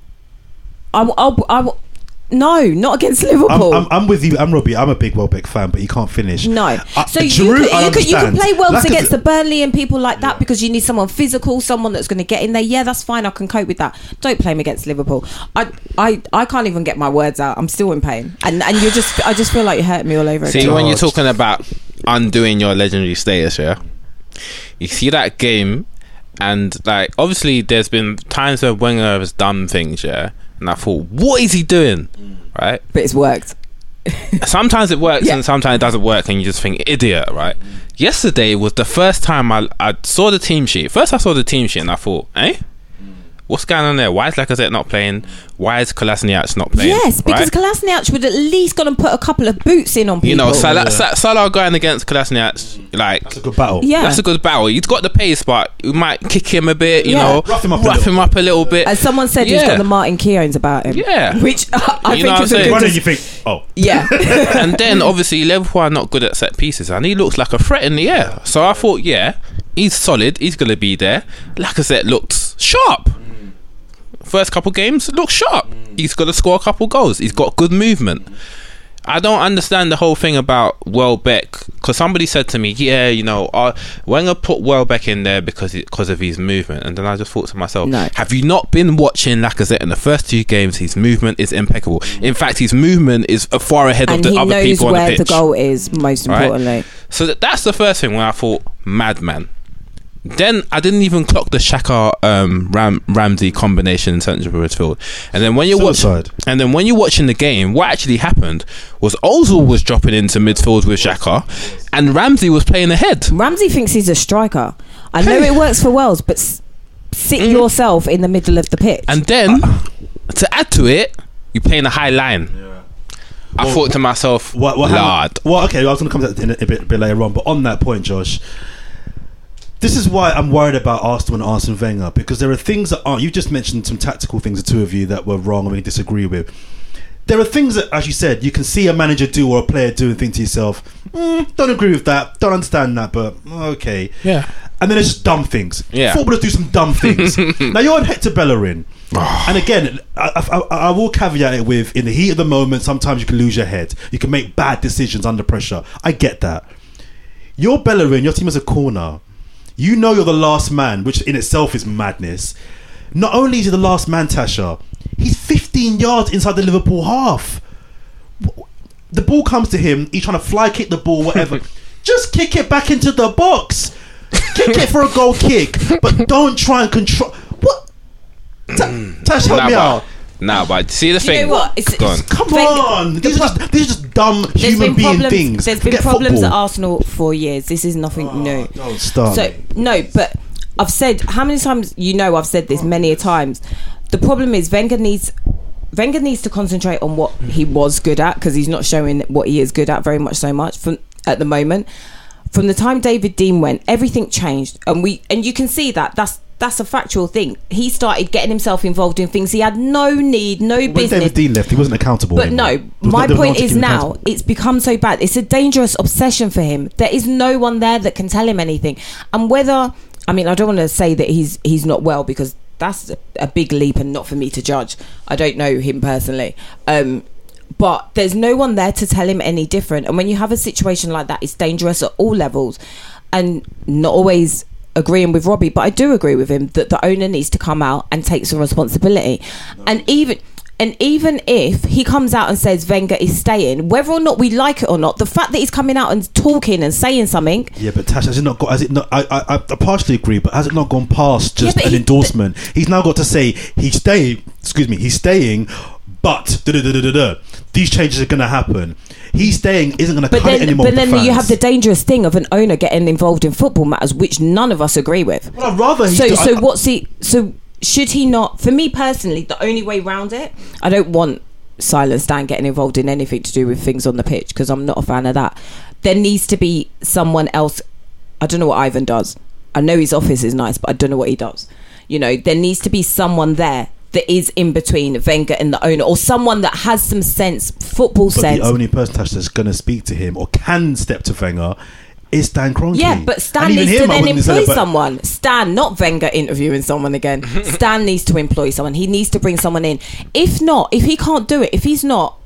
I, I, I, no, not against I'm, Liverpool. I'm, I'm with you. I'm Robbie. I'm a big Welbeck fan, but he can't finish. No, Uh, so you Giroud, could, I you could you could understand. play Welbs Lacazette- against the Burnley and people like that because you need someone physical, someone that's going to get in there. Yeah, that's fine. I can cope with that. Don't play him against Liverpool. I I, I can't even get my words out. I'm still in pain, and and you just I just feel like you hurt me all over See, again. when you're talking about undoing your legendary status, yeah, you see that game, and like obviously there's been times where Wenger has done things, yeah, and I thought, what is he doing, right? But it's worked. Sometimes it works Yeah. and sometimes it doesn't work, and you just think idiot, right? Yesterday was the first time I I saw the team sheet. First I saw the team sheet and I thought, eh, what's going on there? Why is Lacazette not playing? Why is Kolasinac not playing? Yes, because right? Kolasinac would at least gonna put a couple of boots in on people. You know, Salah, Sa- Salah going against Kolasinac, like That's a good battle. Yeah. that's a good battle. He's got the pace, but we might kick him a bit. You Yeah. know, Rough him up a rough little. him up a little bit. As someone said, he's Yeah. got the Martin Keown's about him. Yeah. Which I, I You know think what is a I'm good. saying? Why don't dis- you think? Oh, yeah. And then obviously Liverpool are not good at set pieces, and he looks like a threat in the air. So I thought, yeah, he's solid. He's gonna be there. Lacazette looks sharp. First couple games look sharp. He's got to score a couple goals. He's got good movement. I don't understand the whole thing about Welbeck, because somebody said to me, yeah, you know, uh, Wenger put Welbeck in there because because of his movement, and then I just thought to myself, No. have you not been watching Lacazette in the first two games? His movement is impeccable. In fact, his movement is far ahead And of the he other knows people on the where pitch. the goal is, most Right? importantly. So that, that's the first thing when I thought, madman. Then I didn't even clock the Xhaka um, Ram, Ramsey combination in central midfield. And then when you're watching, Suicide. and then when you're watching the game, what actually happened was Ozil was dropping into midfield with Xhaka, and Ramsey was playing ahead. Ramsey thinks he's a striker. I know Hey. it works for Wales, but s- sit yourself in the middle of the pitch. And then to add to it, you're playing a high line. I Well, thought to myself, What, what Lord. happened- Well, okay, I was going to come to that in a, a, bit, a bit later on, but on that point, Josh, this is why I'm worried about Arsenal and Arsene Wenger, because there are things that aren't. You just mentioned some tactical things, the two of you, that were wrong and we disagree with. There are things that, as you said, you can see a manager do or a player do and think to yourself, mm, don't agree with that, don't understand that, but okay. Yeah. And then it's just dumb things. Yeah. Footballers do some dumb things. Now you're on Hector Bellerin. And again, I, I, I will caveat it with, in the heat of the moment, sometimes you can lose your head. You can make bad decisions under pressure. I get that. You're Bellerin, your team has a corner. You know you're the last man, which in itself is madness. Not only is he the last man, Tasha, he's fifteen yards inside the Liverpool half. The ball comes to him, he's trying to fly kick the ball, whatever. Just kick it back into the box. Kick it for a goal kick, but don't try and control. What? Ta- Tash, help Nah, me but- out. Nah, but see the Do you thing. know what? It's- Go on. it's- Come Wenger- on. the These are, pro- just, these are just dumb There's human been being problems, things. There's been Forget problems football. at Arsenal for years. This is nothing new. Don't start. So no, but I've said how many times, you know, I've said this many a times. The problem is Wenger needs Wenger needs to concentrate on what he was good at, because he's not showing what he is good at very much so much from at the moment. from the time David Dein went, everything changed, and we and you can see that that's that's a factual thing. He started getting himself involved in things he had no need, no when business. David Dein left, he wasn't accountable. But anymore. no, There was my there was point no one is to keep him now accountable. it's become so bad. It's a dangerous obsession for him. There is no one there that can tell him anything. And whether, I mean, I don't want to say that he's he's not well, because that's a, a big leap and not for me to judge. I don't know him personally. Um, but there's no one there to tell him any different. And when you have a situation like that, it's dangerous at all levels. And not always agreeing with Robbie, but I do agree with him that the owner needs to come out and take some responsibility. And even and even if he comes out and says Wenger is staying, whether or not we like it or not, the fact that he's coming out and talking and saying something. Yeah, but Tash, has it not got? Has it not? I, I, I partially agree, but has it not gone past just Yeah, but an he- endorsement? He's now got to say he's staying. Excuse me, he's staying, but da, da, da, da, da, da, these changes are going to happen. He's staying isn't going to But cut it then, anymore. but with then the you fans. have the dangerous thing of an owner getting involved in football matters, which none of us agree with. Well, I'd rather. He's So, do- so I- what's he? So should he not? For me personally, the only way round it, I don't want Silent Stan getting involved in anything to do with things on the pitch, because I'm not a fan of that. There needs to be someone else. I don't know what Ivan does. I know his office is nice, but I don't know what he does. You know, there needs to be someone there that is in between Wenger and the owner, or someone that has some sense, football But sense. the only person Tash, that's going to speak to him or can step to Wenger is Stan Kroenke. Yeah, but Stan And even needs to him, I then wouldn't say employ that, but- someone. Stan, not Wenger interviewing someone again. Stan needs to employ someone. He needs to bring someone in. If not, if he can't do it, if he's not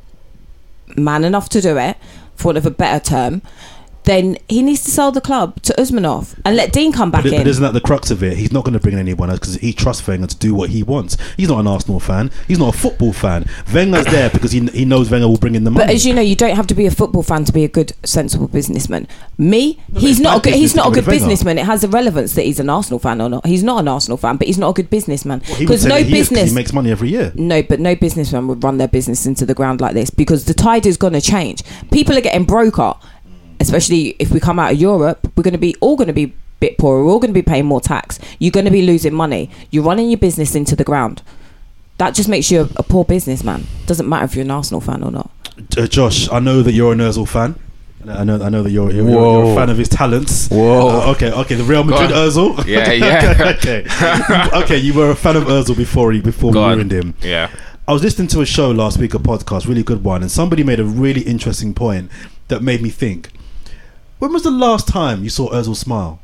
man enough to do it, for want of a better term, then he needs to sell the club to Usmanov and let Dean come back But, it- in. but isn't that the crux of it? He's not going to bring in anyone else because he trusts Wenger to do what he wants. He's not an Arsenal fan. He's not a football fan. Wenger's there because he he knows Wenger will bring in the money. But as you know, you don't have to be a football fan to be a good, sensible businessman. Me, No, he's but not a bad good. He's business not a to good get rid of Wenger. businessman. It has a relevance that he's an Arsenal fan or not. He's not an Arsenal fan, but he's not a good businessman Well, he would because say no that he is 'cause business. he makes money every year. No, but no businessman would run their business into the ground like this, because the tide is going to change. People are getting broker, especially if we come out of Europe. We're going to be all going to be a bit poorer. We're all going to be paying more tax. You're going to be losing money. You're running your business into the ground. That just makes you a, a poor businessman. Doesn't matter if you're an Arsenal fan or not. Uh, Josh, I know that you're an Ozil fan. I know, I know that you're, you're, you're, Whoa. a fan of his talents. Whoa. Uh, okay, okay. The Real Madrid Go on. Ozil. Yeah, yeah. okay, okay. You were a fan of Ozil before he before Go we on. ruined him. Yeah. I was listening to a show last week, a podcast, really good one, and somebody made a really interesting point that made me think. When was the last time you saw Ozil smile?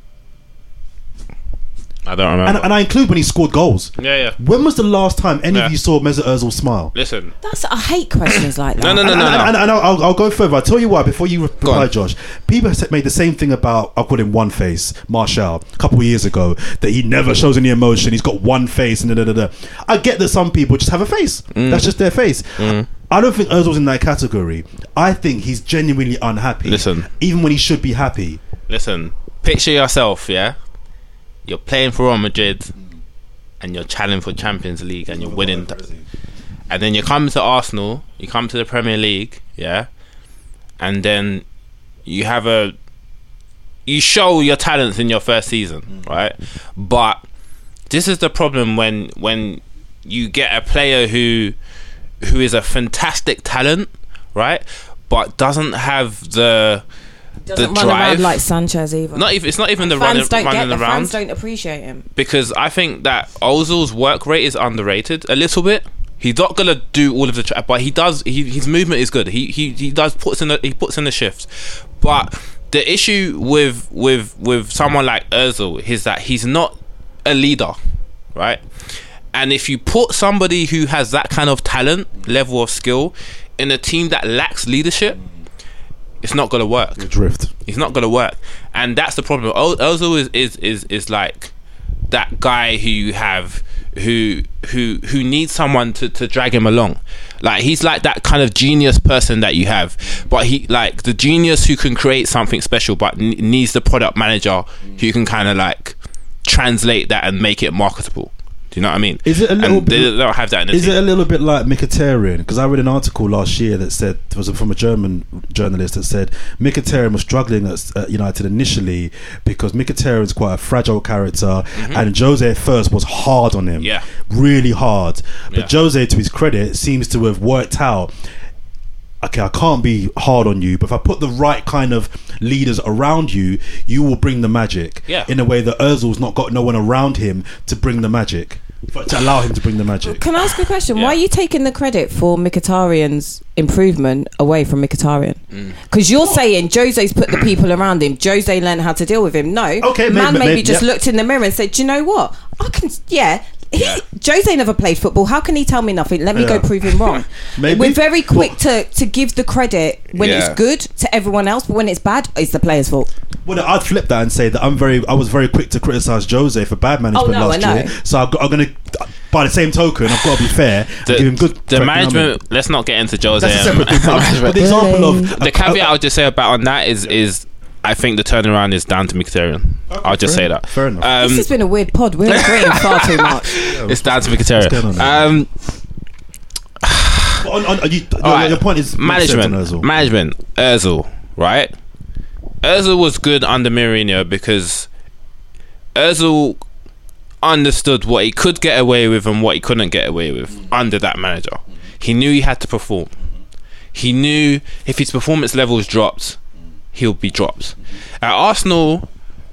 I don't And, remember. and I include when he scored goals. yeah, yeah. When was the last time any Yeah. of you saw Mesut Ozil smile? Listen. That's I hate questions like that. No, no, no, and, no, and, no. and, and I'll, I'll go further. I'll tell you why. Before you Go reply, on. Josh, people have made the same thing about, I'll call him One Face, Martial, a couple of years ago, that he never shows any emotion. He's got one face and da da da da. I get that some people just have a face. Mm. That's just their face. I don't think Ozil's in that category. I think he's genuinely unhappy. Listen. Even when he should be happy. Listen. Picture yourself, yeah? You're playing for Real Madrid and you're challenging for Champions League and you're winning. th- And then you come to Arsenal, you come to the Premier League, yeah? And then you have a... You show your talents in your first season, right? But this is the problem when when you get a player who who is a fantastic talent, right? But doesn't have the... Doesn't the run drive. around like Sanchez either. Not even. It's not even the fans running, don't running get the around, fans don't appreciate him. because I think that Ozil's work rate is underrated a little bit. He's not gonna do all of the, tra- but he does. He, his movement is good. He he he does puts in the, he puts in the shifts. But the issue with with with someone like Ozil is that he's not a leader, right? And if you put somebody who has that kind of talent, level of skill, in a team that lacks leadership, it's not gonna work. Drift. It's not gonna work, and that's the problem. O- Ozil is, is is is like that guy who you have who who who needs someone to, to drag him along. Like he's like that kind of genius person that you have, but he like the genius who can create something special, but n- needs the product manager who can kind of like translate that and make it marketable. Do you know what I mean? Is it a little and bit- they don't have that in the Is team. it a little bit like Mkhitaryan? Because I read an article last year that said, it was from a German journalist that said Mkhitaryan was struggling at, at United initially because Mkhitaryan's quite a fragile character, and Jose at first was hard on him, Yeah. really hard. But Yeah. Jose, to his credit, seems to have worked out. okay, I can't be hard on you, but if I put the right kind of leaders around you, you will bring the magic. Yeah. In a way that Ozil's not got no one around him to bring the magic, but to allow him to bring the magic. Can I ask a question? Yeah. Why are you taking the credit for Mkhitaryan's improvement away from Mkhitaryan? Because you're saying Jose's put the people around him. Jose learned how to deal with him. No, Okay, man, maybe- maybe, maybe- just yeah. looked in the mirror and said, "Do you know what? I can." Yeah. He, Jose never played football. How can he tell me nothing? Let me Yeah. go prove him wrong. Maybe. We're very quick to, to give the credit when Yeah. it's good to everyone else, but when it's bad, it's the player's fault. Well, I'd flip that and say that I'm very, I was very quick to criticise Jose for bad management Oh, no, last I know. year. So I've got, I'm going to, by the same token, I've got to be fair The, and give him good. the credit, you know what I mean? management. Let's not get into Jose. That's a um, separate thing. But, management. but the example of The caveat I'll just say about on that is is I think the turnaround is down to Mkhitaryan. I'll just fair say enough, that. fair enough. Um, This has been a weird pod. We're agreeing far too much. it's down to What's going Mkhitaryan. on there? Um, But on, on, you, your, all right, your point is management. makes sense on Ozil. Management. Ozil, right? Ozil was good under Mourinho because Ozil understood what he could get away with and what he couldn't get away with under that manager. He knew he had to perform. He knew if his performance levels dropped, he'll be dropped. At Arsenal,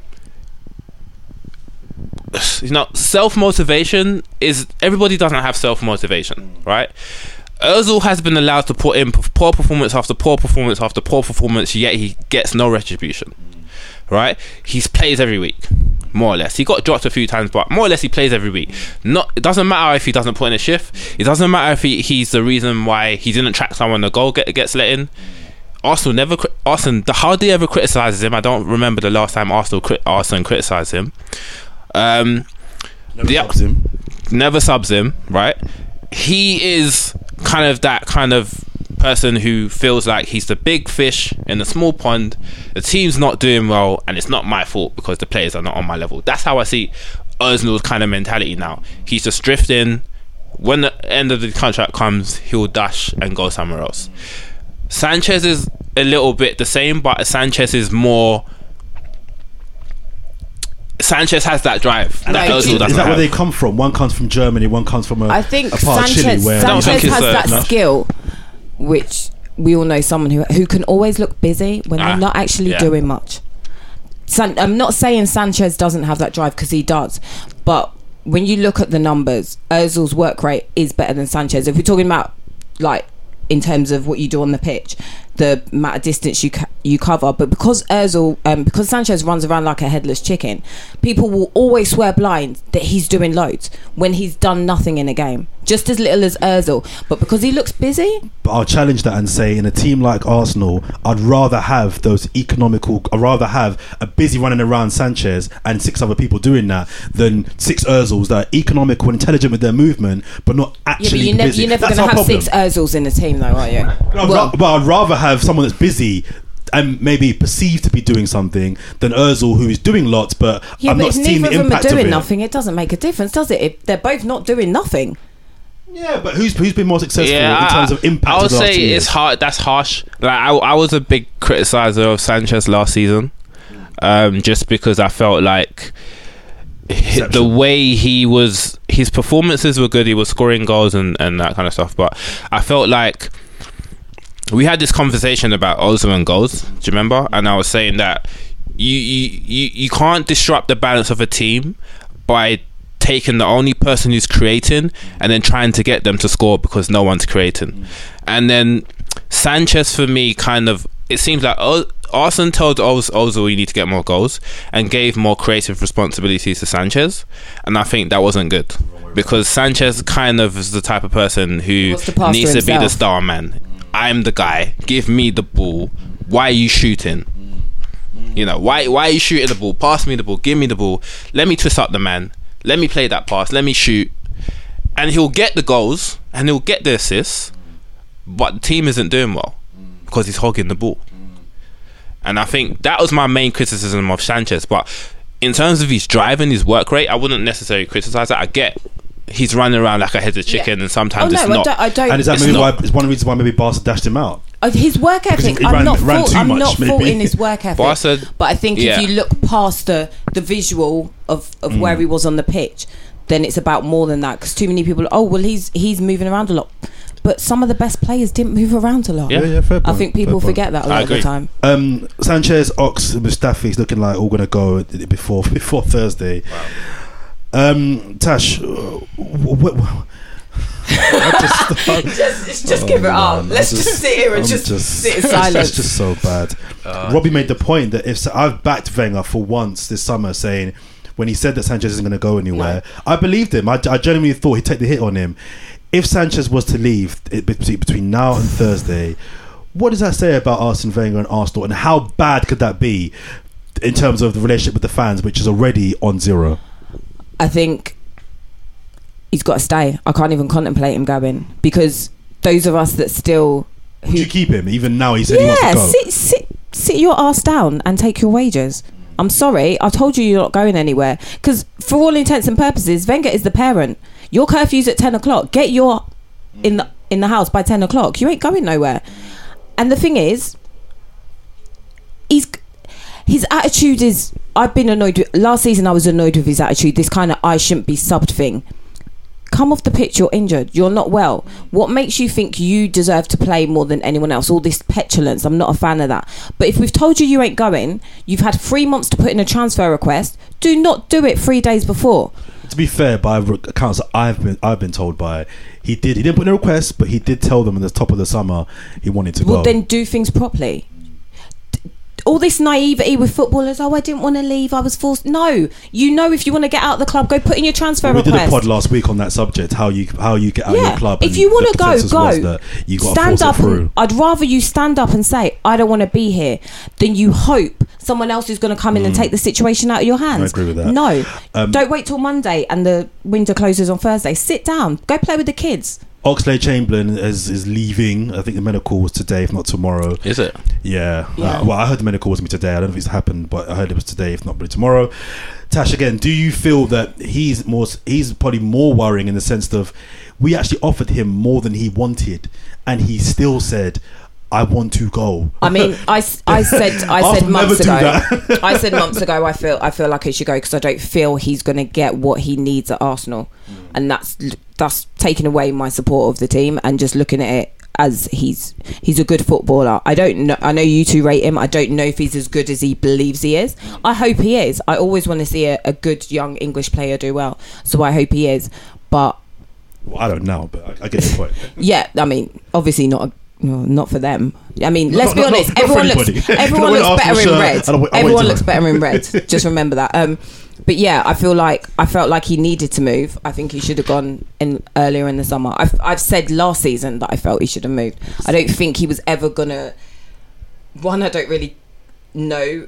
you know, self-motivation is, everybody doesn't have self-motivation, right? Ozil has been allowed to put in poor performance after poor performance after poor performance, yet he gets no retribution, right? He plays every week, more or less. He got dropped a few times, but more or less he plays every week. Not, it doesn't matter if he doesn't put in a shift. It doesn't matter if he, he's the reason why he didn't track someone, the goal get, gets let in. Arsenal never, cri- Arsenal the hardly ever criticises him. I don't remember the last time Arsenal crit, Arsenal criticised him. Um, Never the- subs him. never subs him, right? He is kind of that kind of person who feels like he's the big fish in the small pond. The team's not doing well, and it's not my fault because the players are not on my level. That's how I see Ozil's kind of mentality now. He's just drifting. When the end of the contract comes, he'll dash and go somewhere else. Sanchez is a little bit the same, but Sanchez is more. Sanchez has that drive that Like, Ozil is doesn't Is that where have. they come from? One comes from Germany, one comes from a, I think a part Sanchez, of Chile. Where I don't Sanchez think has it's, uh, that enough. skill, which we all know someone who who can always look busy when Ah, they're not actually yeah. doing much. San, I'm not saying Sanchez doesn't have that drive, because he does, but when you look at the numbers, Ozil's work rate is better than Sanchez. If we're talking about, like, in terms of what you do on the pitch, the amount of distance you ca- you cover, but because Ozil, um, because Sanchez runs around like a headless chicken, people will always swear blind that he's doing loads when he's done nothing in a game, just as little as Ozil. But because he looks busy, But I'll challenge that and say, in a team like Arsenal, I'd rather have those economical. I'd rather have a busy running around Sanchez and six other people doing that than six Ozils that are economical and intelligent with their movement, but not yeah, but actually you never, busy. you're never That's going to our have problem. six Ozils in the team, though, are you? I'd Well, ra- but I'd rather have someone that's busy and maybe perceived to be doing something than Ozil, who is doing lots, but yeah, I'm but not if seeing neither the of them are impact of doing it. nothing, it doesn't make a difference, does it? If they're both not doing nothing. Yeah, but who's who's been more successful Yeah, in terms I- of impact? I would of the last say two years? it's hard. That's harsh. Like I, I was a big criticizer of Sanchez last season, um, just because I felt like hi- the Exception. way he was, his performances were good. He was scoring goals and, and that kind of stuff. But I felt like we had this conversation about Ozil and goals. Do you remember? And I was saying that you you, you, you can't disrupt the balance of a team by taking the only person who's creating and then trying to get them to score because no one's creating. And then Sanchez, for me, kind of, it seems like o- Arsene told Oz- Ozil you need to get more goals and gave more creative responsibilities to Sanchez, and I think that wasn't good because Sanchez kind of is the type of person who wants to pass needs for to be the himself. star man. I'm the guy, give me the ball, why are you shooting? You know, why why are you shooting the ball? Pass me the ball, give me the ball, let me twist up the man, let me play that pass, let me shoot. And he'll get the goals and he'll get the assists, but the team isn't doing well because he's hogging the ball. And I think that was my main criticism of Sanchez. But in terms of his drive and his work rate, I wouldn't necessarily criticise that. I get he's running around like a headed chicken, Yeah. and sometimes oh it's no, not. I don't. I don't And is that It's maybe not- why? Is one of the reasons why maybe Barca dashed him out? Uh, his work Because ethic. he I'm ran- not. ran fault, too I'm much, not maybe. faulting his work ethic. Barca- but I think yeah. if you look past the the visual of, of where he was on the pitch, then it's about more than that. Because too many people. Oh well, he's he's moving around a lot. but some of the best players didn't move around a lot. Yeah, yeah, fair I point, think fair people point. forget that a I lot of the agree. time. Um, Sanchez, Ox, Mustafi's looking like all gonna go before before Thursday. Um, Tash, uh, wh- wh- I just, just just give it up. man, Let's I'm just, sit here and I'm just, sit in silence. That's just so bad. Robbie made the point that if I've backed Wenger for once this summer, saying when he said that Sanchez isn't going to go anywhere, I believed him. I, I genuinely thought he'd take the hit on him. If Sanchez was to leave it, between between now and Thursday, what does that say about Arsene Wenger and Arsenal, and how bad could that be in terms of the relationship with the fans, which is already on zero? I think he's got to stay. I can't even contemplate him going, because those of us that still who Would you keep him even now? He said he wants yeah to go. sit sit sit your ass down and take your wages. I'm sorry, I told you you're not going anywhere, because for all intents and purposes, Wenger is the parent. Your curfew's at ten o'clock. Get your in the in the house by ten o'clock. You ain't going nowhere. And the thing is, he's his attitude is. I've been annoyed with, last season. I was annoyed with his attitude. This kind of I shouldn't be subbed thing. Come off the pitch. You're injured. You're not well. What makes you think you deserve to play more than anyone else? All this petulance. I'm not a fan of that. But if we've told you you ain't going, you've had three months to put in a transfer request. Do not do it three days before. To be fair, by accounts that I've been I've been told by, he did he didn't put in a request, but he did tell them at the top of the summer he wanted to Well, go. then do things properly. All this naivety with footballers, oh, I didn't want to leave, I was forced. No, you know, if you want to get out of the club, go put in your transfer we request. did a pod last week on that subject, how you how you get out of your club. If and you want the to go, consensus was go. that you got Stand to up. force it through. And, I'd rather you stand up and say, I don't want to be here, than you hope someone else is going to come in and take the situation out of your hands. I agree with that. No, Um, don't wait till Monday and the window closes on Thursday. Sit down, go play with the kids. Oxlade-Chamberlain is is leaving. I think the medical was today, if not tomorrow. Is it? Yeah. Yeah. Uh, well, I heard the medical was going to be today. I don't know if it's happened, but I heard it was today, if not really tomorrow. Tash, again, do you feel that he's more? He's probably more worrying in the sense of we actually offered him more than he wanted, and he still said, I want to go. I mean, I, s- I said I said Arsenal months never do ago. that. I said months ago. I feel I feel like he should go, because I don't feel he's going to get what he needs at Arsenal, and that's that's taking away my support of the team and just looking at it as he's he's a good footballer. I don't know. I know you two rate him. I don't know if he's as good as he believes he is. I hope he is. I always want to see a, a good young English player do well, so I hope he is. But Well, I don't know, but I, I get your point. yeah, I mean, obviously not. A, no, not for them. I mean, let's Not- be not- honest. not for everyone anybody. looks If you everyone don't looks wear an better Arsenal in shirt, red. I don't- I won't Everyone do looks it. better in red. Just remember that. Um, but yeah, I feel like I felt like he needed to move. I think he should have gone in earlier in the summer. I've I've said last season that I felt he should have moved. I don't think he was ever gonna. One, I don't really know.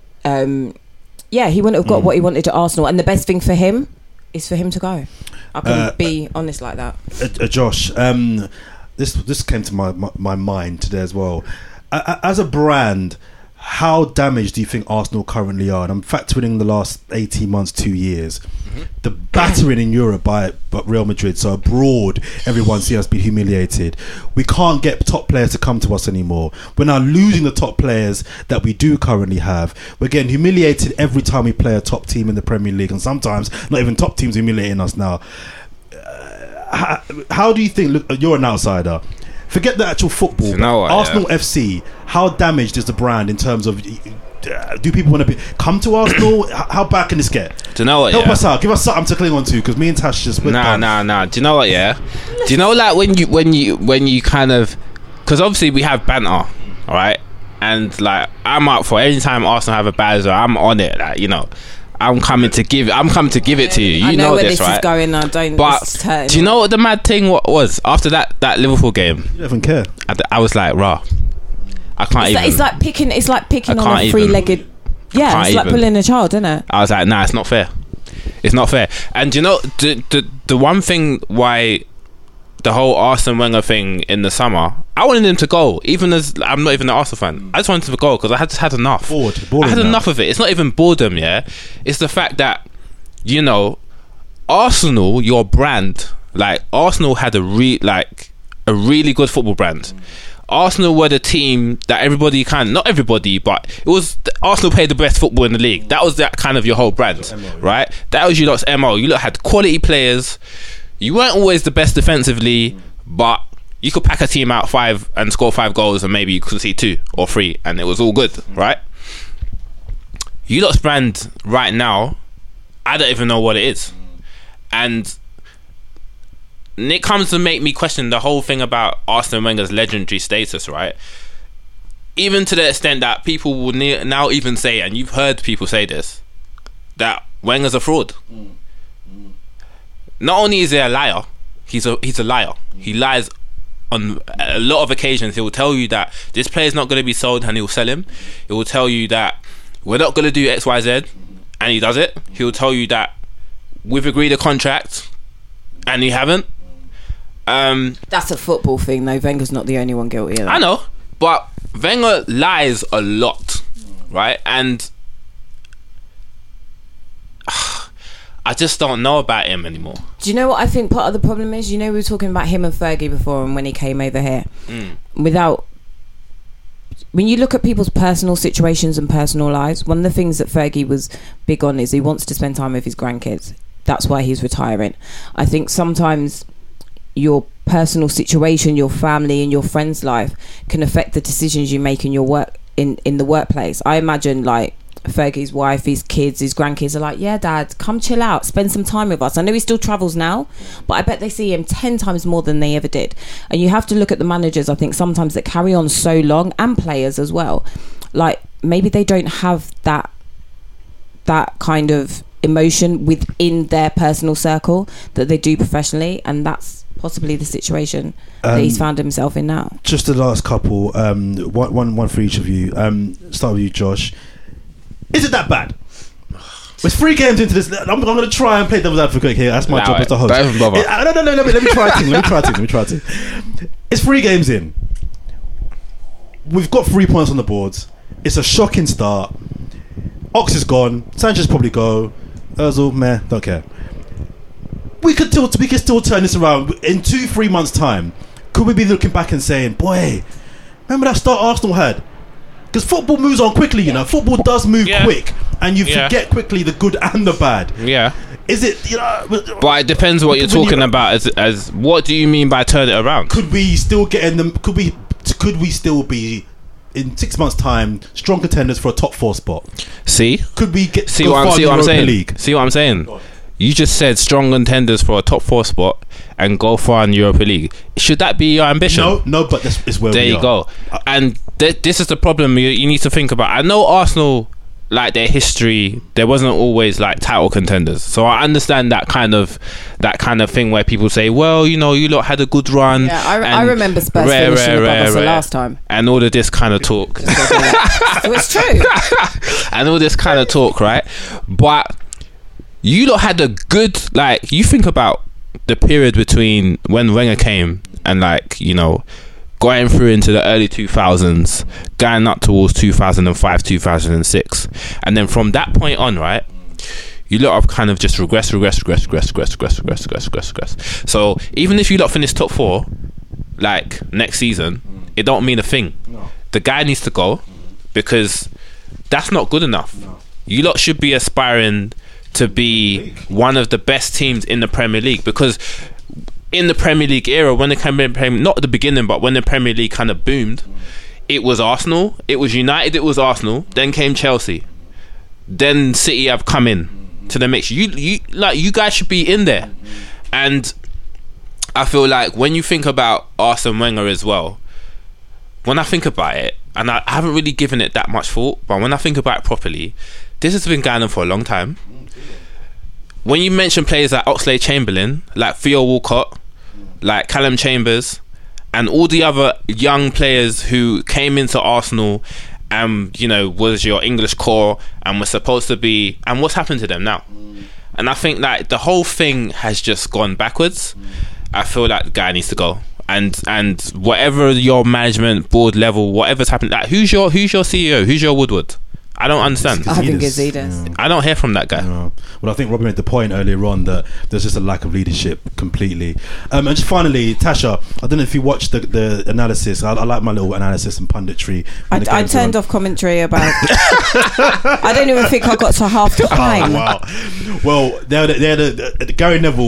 Um, yeah, he wouldn't have got Mm. what he wanted at Arsenal, and the best thing for him is for him to go. I can Uh, be honest like that. uh, uh, Josh, um, this this came to my, my, my mind today as well. Uh, uh, as a brand, how damaged do you think Arsenal currently are? And I'm factoring in the last eighteen months, two years. The battering in Europe by, by Real Madrid, so abroad, everyone sees us be humiliated. We can't get top players to come to us anymore. We're now losing the top players that we do currently have. We're getting humiliated every time we play a top team in the Premier League, and sometimes not even top teams humiliating us now. How, how do you think? Look, you're an outsider. Forget the actual football. You know what, Arsenal yeah. F C. How damaged is the brand in terms of? Uh, do people want to be come to Arsenal? H- How bad can this get? Do you know what? Help yeah? us out. Give us something to cling on to, because me and Tash just went Nah, down. nah, nah. Do you know what? Yeah. Do you know like when you when you when you kind of, because obviously we have banter, all right, and like I'm up for any time Arsenal have a banter, I'm on it. Like, you know, I'm coming to give. I'm coming to give it to you. You I know, where this, this right? is going. I don't. But it's hurting. do you know what the mad thing wa- was after that that Liverpool game? You don't even care. I, I was like, rah, I can't It's even. like, it's like picking. It's like picking I on a can't even. three-legged. Yeah, can't it's like even. pulling a child, isn't it? I was like, nah, it's not fair. It's not fair. And you know, the the the one thing why the whole Arsene Wenger thing in the summer, I wanted him to go. Even as I'm not even an Arsenal fan, I just wanted him to go because I had just had enough. Bored. I Boring had now. enough of it. It's not even boredom, yeah. It's the fact that, you know, Arsenal, your brand, like Arsenal had a re like a really good football brand. Arsenal were the team that everybody kind of, not everybody, but it was Arsenal played the best football in the league. That was that kind of your whole brand, right? That was your lot's M O. You lot had quality players. You weren't always the best defensively, but you could pack a team out five and score five goals, and maybe you could see two or three, and it was all good, right? You lot's brand right now, I don't even know what it is, and it comes to make me question the whole thing about Arsene Wenger's legendary status, right? Even to the extent that people will ne- now even say, and you've heard people say this, that Wenger's a fraud. Mm. Mm. Not only is he a liar, he's a he's a liar. Mm. He lies on a lot of occasions. He will tell you that this player's not going to be sold, and he will sell him. He will tell you that we're not going to do X, Y, Z, and he does it. He will tell you that we've agreed a contract, and you haven't. Um, That's a football thing, though. Wenger's not the only one guilty of that. I know, but Wenger lies a lot, right? And I just don't know about him anymore. Do you know what I think part of the problem is? You know, we were talking about him and Fergie before, and when he came over here, mm. without, when you look at people's personal situations and personal lives, one of the things that Fergie was big on is he wants to spend time with his grandkids. That's why he's retiring. I think sometimes your personal situation, your family and your friends' life can affect the decisions you make in your work in, in the workplace. I imagine like Fergie's wife, his kids, his grandkids are like, yeah, Dad, come chill out, spend some time with us. I know he still travels now, but I bet they see him ten times more than they ever did. And you have to look at the managers, I think, sometimes that carry on so long, and players as well. Like, maybe they don't have that that kind of emotion within their personal circle that they do professionally, and that's possibly the situation um, that he's found himself in now. Just the last couple, um, one, one, one for each of you. Um, start with you, Josh. Is it that bad? There's three games into this. I'm, I'm going to try and play devil's advocate here. That's my Allow job it. as the host. Don't even bother. It, uh, no, no, no. Let me, let me try a thing. Let me try a thing. Let me try a thing. It's three games in. We've got three points on the board. It's a shocking start. Ox is gone. Sanchez probably go. Ozil, meh, don't care. We could still, we could still turn this around in two, three months' time. Could we be looking back and saying, "Boy, remember that start Arsenal had"? Because football moves on quickly, you know. Football does move yeah. quick, and you yeah. forget quickly the good and the bad. Yeah. Is it, you know? But it depends what you're talking you, about. As, as what do you mean by turn it around? Could we still get in them? Could we? Could we still be in six months' time strong contenders for a top four spot? See, could we get? See what I'm, see what I'm saying? League? See what I'm saying? You just said strong contenders for a top four spot and go far in Europa League. Should that be your ambition? No, no, but this is where there we you are. go. And th- this is the problem you, you need to think about. I know Arsenal, like their history, there wasn't always like title contenders. So I understand that kind of that kind of thing where people say, well, you know, you lot had a good run. Yeah, I, I remember Spurs rare, finishing rare, above rare, us the last time. And all of this kind of talk. So it's true. And all this kind of talk, right? But you lot had a good, like, you think about the period between when Wenger came and, like, you know, going through into the early two thousands, going up towards two thousand five, two thousand six. And then from that point on, right, you lot have kind of just regress, regress, regress, regress, regress, regress, regress, regress, regress, regress. So even if you lot finish top four, like, next season, it don't mean a thing. The guy needs to go because that's not good enough. You lot should be aspiring to be one of the best teams in the Premier League, because in the Premier League era, when the Premier, not at the beginning, but when the Premier League kind of boomed, it was Arsenal, it was United, it was Arsenal, then came Chelsea, then City have come in to the mix. You, you like you guys should be in there, and I feel like when you think about Arsene Wenger as well, when I think about it, and I haven't really given it that much thought, but when I think about it properly, this has been going on for a long time. When you mention players like Oxlade-Chamberlain, like Theo Walcott, like Callum Chambers, and all the other young players who came into Arsenal and, you know, was your English core and was supposed to be, and what's happened to them now? And I think that the whole thing has just gone backwards. I feel like the guy needs to go. And and whatever your management board level, whatever's happened, like who's your who's your C E O? Who's your Woodward? I don't understand. I think it's Edis. Yeah. I don't hear from that guy. Yeah. Well, I think Robbie made the point earlier on that there's just a lack of leadership completely. Um, and just finally, Tasha, I don't know if you watched the, the analysis. I, I like my little analysis and punditry. I, I turned on. off commentary about. I don't even think I got to half time. Oh, wow. Well, they're, they're the, the, Gary Neville was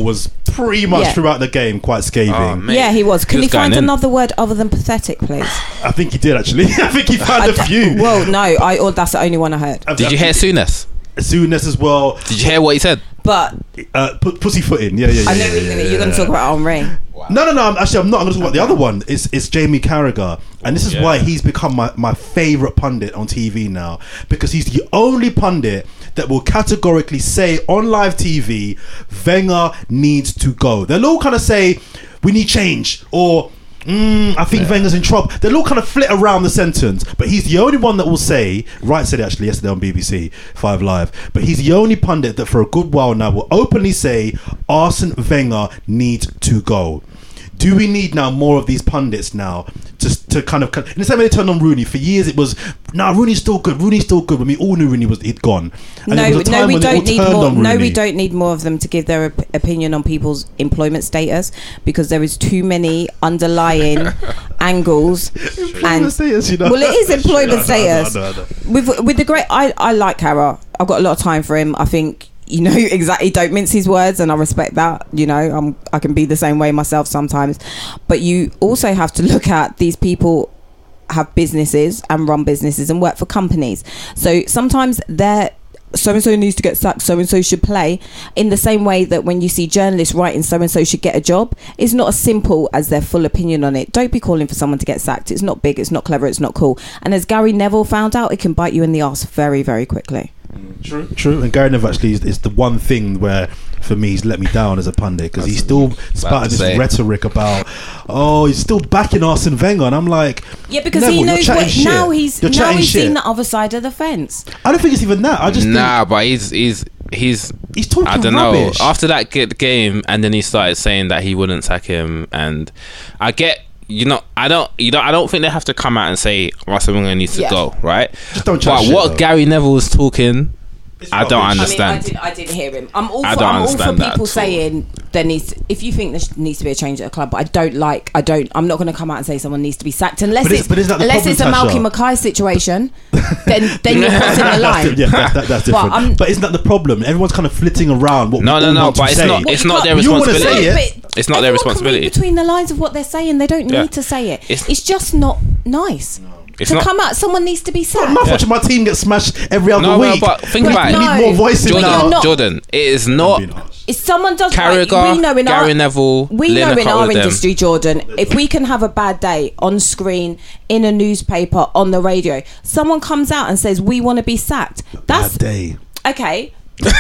pretty much Yeah. throughout the game quite scathing. Oh, mate. Yeah, he was. Can He you was going find in. another word other than pathetic, please? I think he did actually. I think he found a I- few. Well, no, I. Or that's the only one I heard. Did you hear Souness? Souness as well? Did you hear what he said? But Uh, pu- pussyfooting. Yeah, yeah, yeah. I know yeah, you're yeah, gonna, yeah, you're going yeah. to talk about Henri. No, no, no. I'm, actually, I'm not. I'm going to talk about the other one. It's it's Jamie Carragher, and this is Yeah. why he's become my, my favorite pundit on T V now, because he's the only pundit that will categorically say on live T V, Wenger needs to go. They'll all kind of say, we need change, or mm, I think Wenger's in trouble. They'll all kind of flit around the sentence, but he's the only one that will say, Wright said it actually yesterday on B B C Five Live, but he's the only pundit that for a good while now will openly say, Arsene Wenger needs to go. Do we need now more of these pundits now to, to kind of, in the same way they turned on Rooney? For years it was, nah, Rooney's still good, Rooney's still good, when we all knew Rooney was, he'd gone. And No, there was a no, time we when they all don't need turned more. on No, we Rooney. don't need more of them to give their op- opinion on people's employment status, because there is too many underlying angles. And status, you know? well, it is employment I know, status. I know, I know, I know. With with the great, I I like Cara. I've got a lot of time for him. I think. You know exactly. Don't mince his words, and I respect that. You know, I'm. I can be the same way myself sometimes, but you also have to look at these people have businesses and run businesses and work for companies. So sometimes they're so and so needs to get sacked. So and so should play. In the same way that when you see journalists writing so and so should get a job, it's not as simple as their full opinion on it. Don't be calling for someone to get sacked. It's not big. It's not clever. It's not cool. And as Gary Neville found out, it can bite you in the arse very, very quickly. True, true. And Gary Neville actually is, is the one thing where, for me, he's let me down as a pundit, because he's still spouting this say. rhetoric about, oh, he's still backing Arsene Wenger, and I'm like, Yeah, because Neville, he you're knows chatting what, shit. now he's You're now chatting he's shit. seen the other side of the fence. I don't think it's even that. I just Nah, think but he's he's he's he's talking I don't rubbish. know. After that g- game, and then he started saying that he wouldn't sack him, and I get. You know, I don't. You know, I don't think they have to come out and say Arsene Wenger needs to Yeah. go, right? Just don't chat But shit, what though. Gary Neville was talking, I don't rubbish. understand. I mean, I did, I did hear him. I'm all I for, don't I'm all for understand that people at all. saying there needs. If you think there sh- needs to be a change at a club, but I don't like. I don't. I'm not going to come out and say someone needs to be sacked unless But is- it's but is that the unless problem, it's a Tasha? Malky Mackay situation. Then then you're crossing the line. yeah, that, that, that's different. I'm- But isn't that the problem? Everyone's kind of flitting around. What No, we no, all no, want but to it's say. not. What It's you not their can't- you wanna responsibility. say it. But It's not their everyone can read responsibility. between the lines of what they're saying, they don't Yeah. need to say it. It's, It's- just not nice. It's to not- come out, someone needs to be sacked. I'm not watching my team get smashed every other No, no, week. but think But about we it. no. need more voices But now. you're not- Jordan, it is not Being harsh. If someone does Carragher, right, we know in Gary our, Neville, we know Lineker in our with them. industry, Jordan, if we can have a bad day on screen, in a newspaper, on the radio, someone comes out and says we want to be sacked. That's Bad day. okay.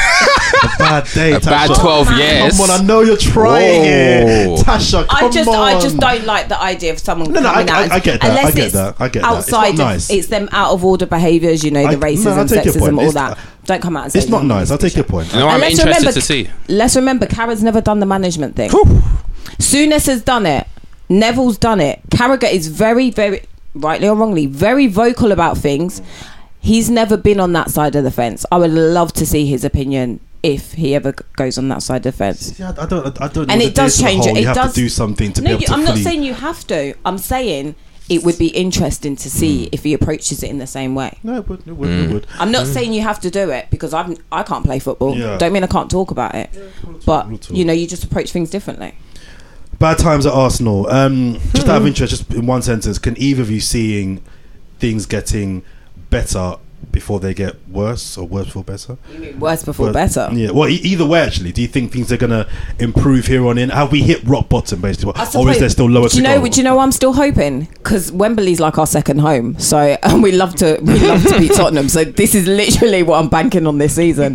A bad day. a bad Tasha. twelve years. Come on, I know you're trying Whoa. it, Tasha. Come I just, on. I just don't like the idea of someone No, no, coming I- out. I- and- I get that, Unless I get it's that, I get that. It's not outside, of- nice. it's them out of order behaviours. You know, I- the no, I racism, take your sexism, point. all It's- that. Don't come out and say It's not someone nice. needs I'll to be take your sacked. point. You know, I'm And let's interested remember, to see. Let's remember, Carragher's never done the management thing. Souness has done it. Neville's done it. Carragher is very, very, rightly or wrongly, very vocal about things. He's never been on that side of the fence. I would love to see his opinion if he ever g- goes on that side of the fence. Yeah, I don't. I don't. know And what it does is to the change whole, it. You It have does- to do something to No, be able you, to I'm fully. not saying you have to. I'm saying it would be interesting to see if he approaches it in the same way. No, it would. It would. It would. I'm not saying you have to do it because I've I can't play football. Yeah. Don't mean I can't talk about it. But we'll talk. you know, you just approach things differently. Bad times at Arsenal. Um, just out of interest, just in one sentence, can either of you seeing things getting better before they get worse, or worse before better? Worse before Well, better. Yeah. Well, e- either way, actually, do you think things are gonna improve here on in? Have we hit rock bottom, basically, I or suppose- is there still lower do you to know? go? Do you know? I'm still hoping because Wembley's like our second home. So and we love to we love to beat Tottenham. So this is literally what I'm banking on this season.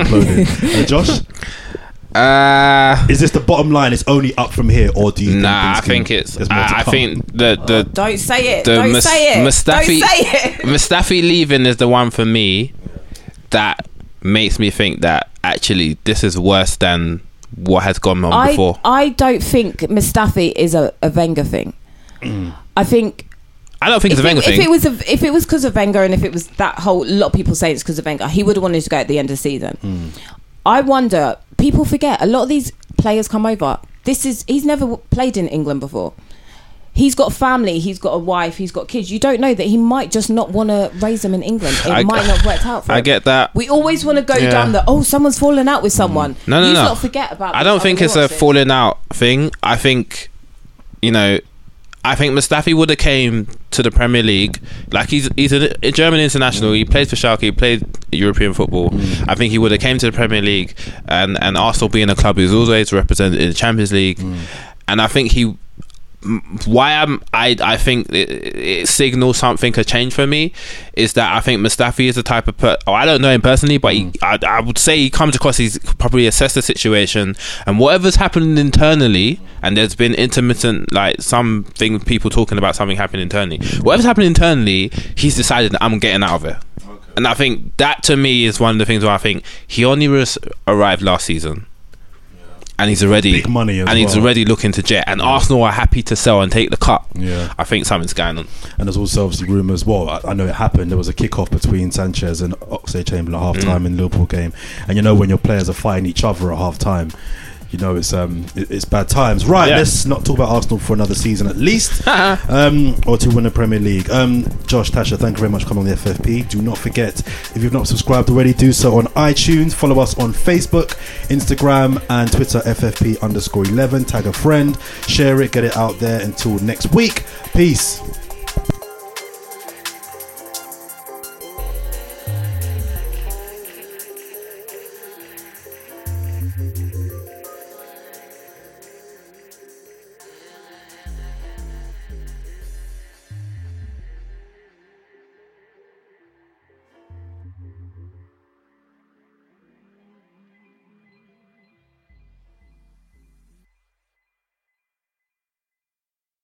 uh, Josh, Uh, is this the bottom line? It's only up from here, or do you? nah, I think, think things it's. can- there's more to I, I come? think the the Don't say it. the Don't Mus- say it. Mustafi Don't say it. Mustafi leaving is the one for me that makes me think that actually this is worse than what has gone on I, before. I don't think Mustafi is a, a Wenger thing. I think I don't think if it's a Wenger it, thing. if it was a, if it was because of Wenger and if it was that whole lot of people say it's because of Wenger, he would have wanted to go at the end of the season. I wonder. People forget a lot of these players come over. This is he's never w- played in England before. he's got a family, he's got a wife, he's got kids. You don't know that he might just not want to raise them in England. It I- might not work out for I him. get that. We always want to go Yeah. down the, oh, someone's fallen out with someone. No, no, you no. not forget about I this. don't Oh, think we it's a watched it. falling out thing. I think, you know, I think Mustafi would have came to the Premier League. Like he's he's a, a German international. He plays for Schalke. He played European football. Mm. I think he would have came to the Premier League, and and Arsenal being a club who's always represented in the Champions League, Mm. and I think he. Why I'm, I I think it, it signals something a change for me is that I think Mustafi is the type of per- oh, I don't know him personally, but he, I, I would say he comes across, he's probably assessed the situation, and whatever's happened internally, and there's been intermittent, like some things, people talking about something happening internally, whatever's happened internally, he's decided that I'm getting out of it. And I think that to me is one of the things where I think he only res- arrived last season. And he's already Big money as and he's well. already looking to jet. And Arsenal are happy to sell and take the cut. Yeah. I think something's going on. And there's also obviously rumours. Well, I, I know it happened. There was a kick-off between Sanchez and Oxlade-Chamberlain at half-time Mm. in the Liverpool game. And you know when your players are fighting each other at half-time, you know it's um it, it's bad times. Right, Yeah. let's not talk about Arsenal for another season at least, um, or to win the Premier League. Um, Josh, Tasha, thank you very much for coming on the F F P. Do not forget, if you've not subscribed already, do so on iTunes. Follow us on Facebook, Instagram, and Twitter. F F P underscore eleven. Tag a friend, share it, get it out there. Until next week, peace. Thank you.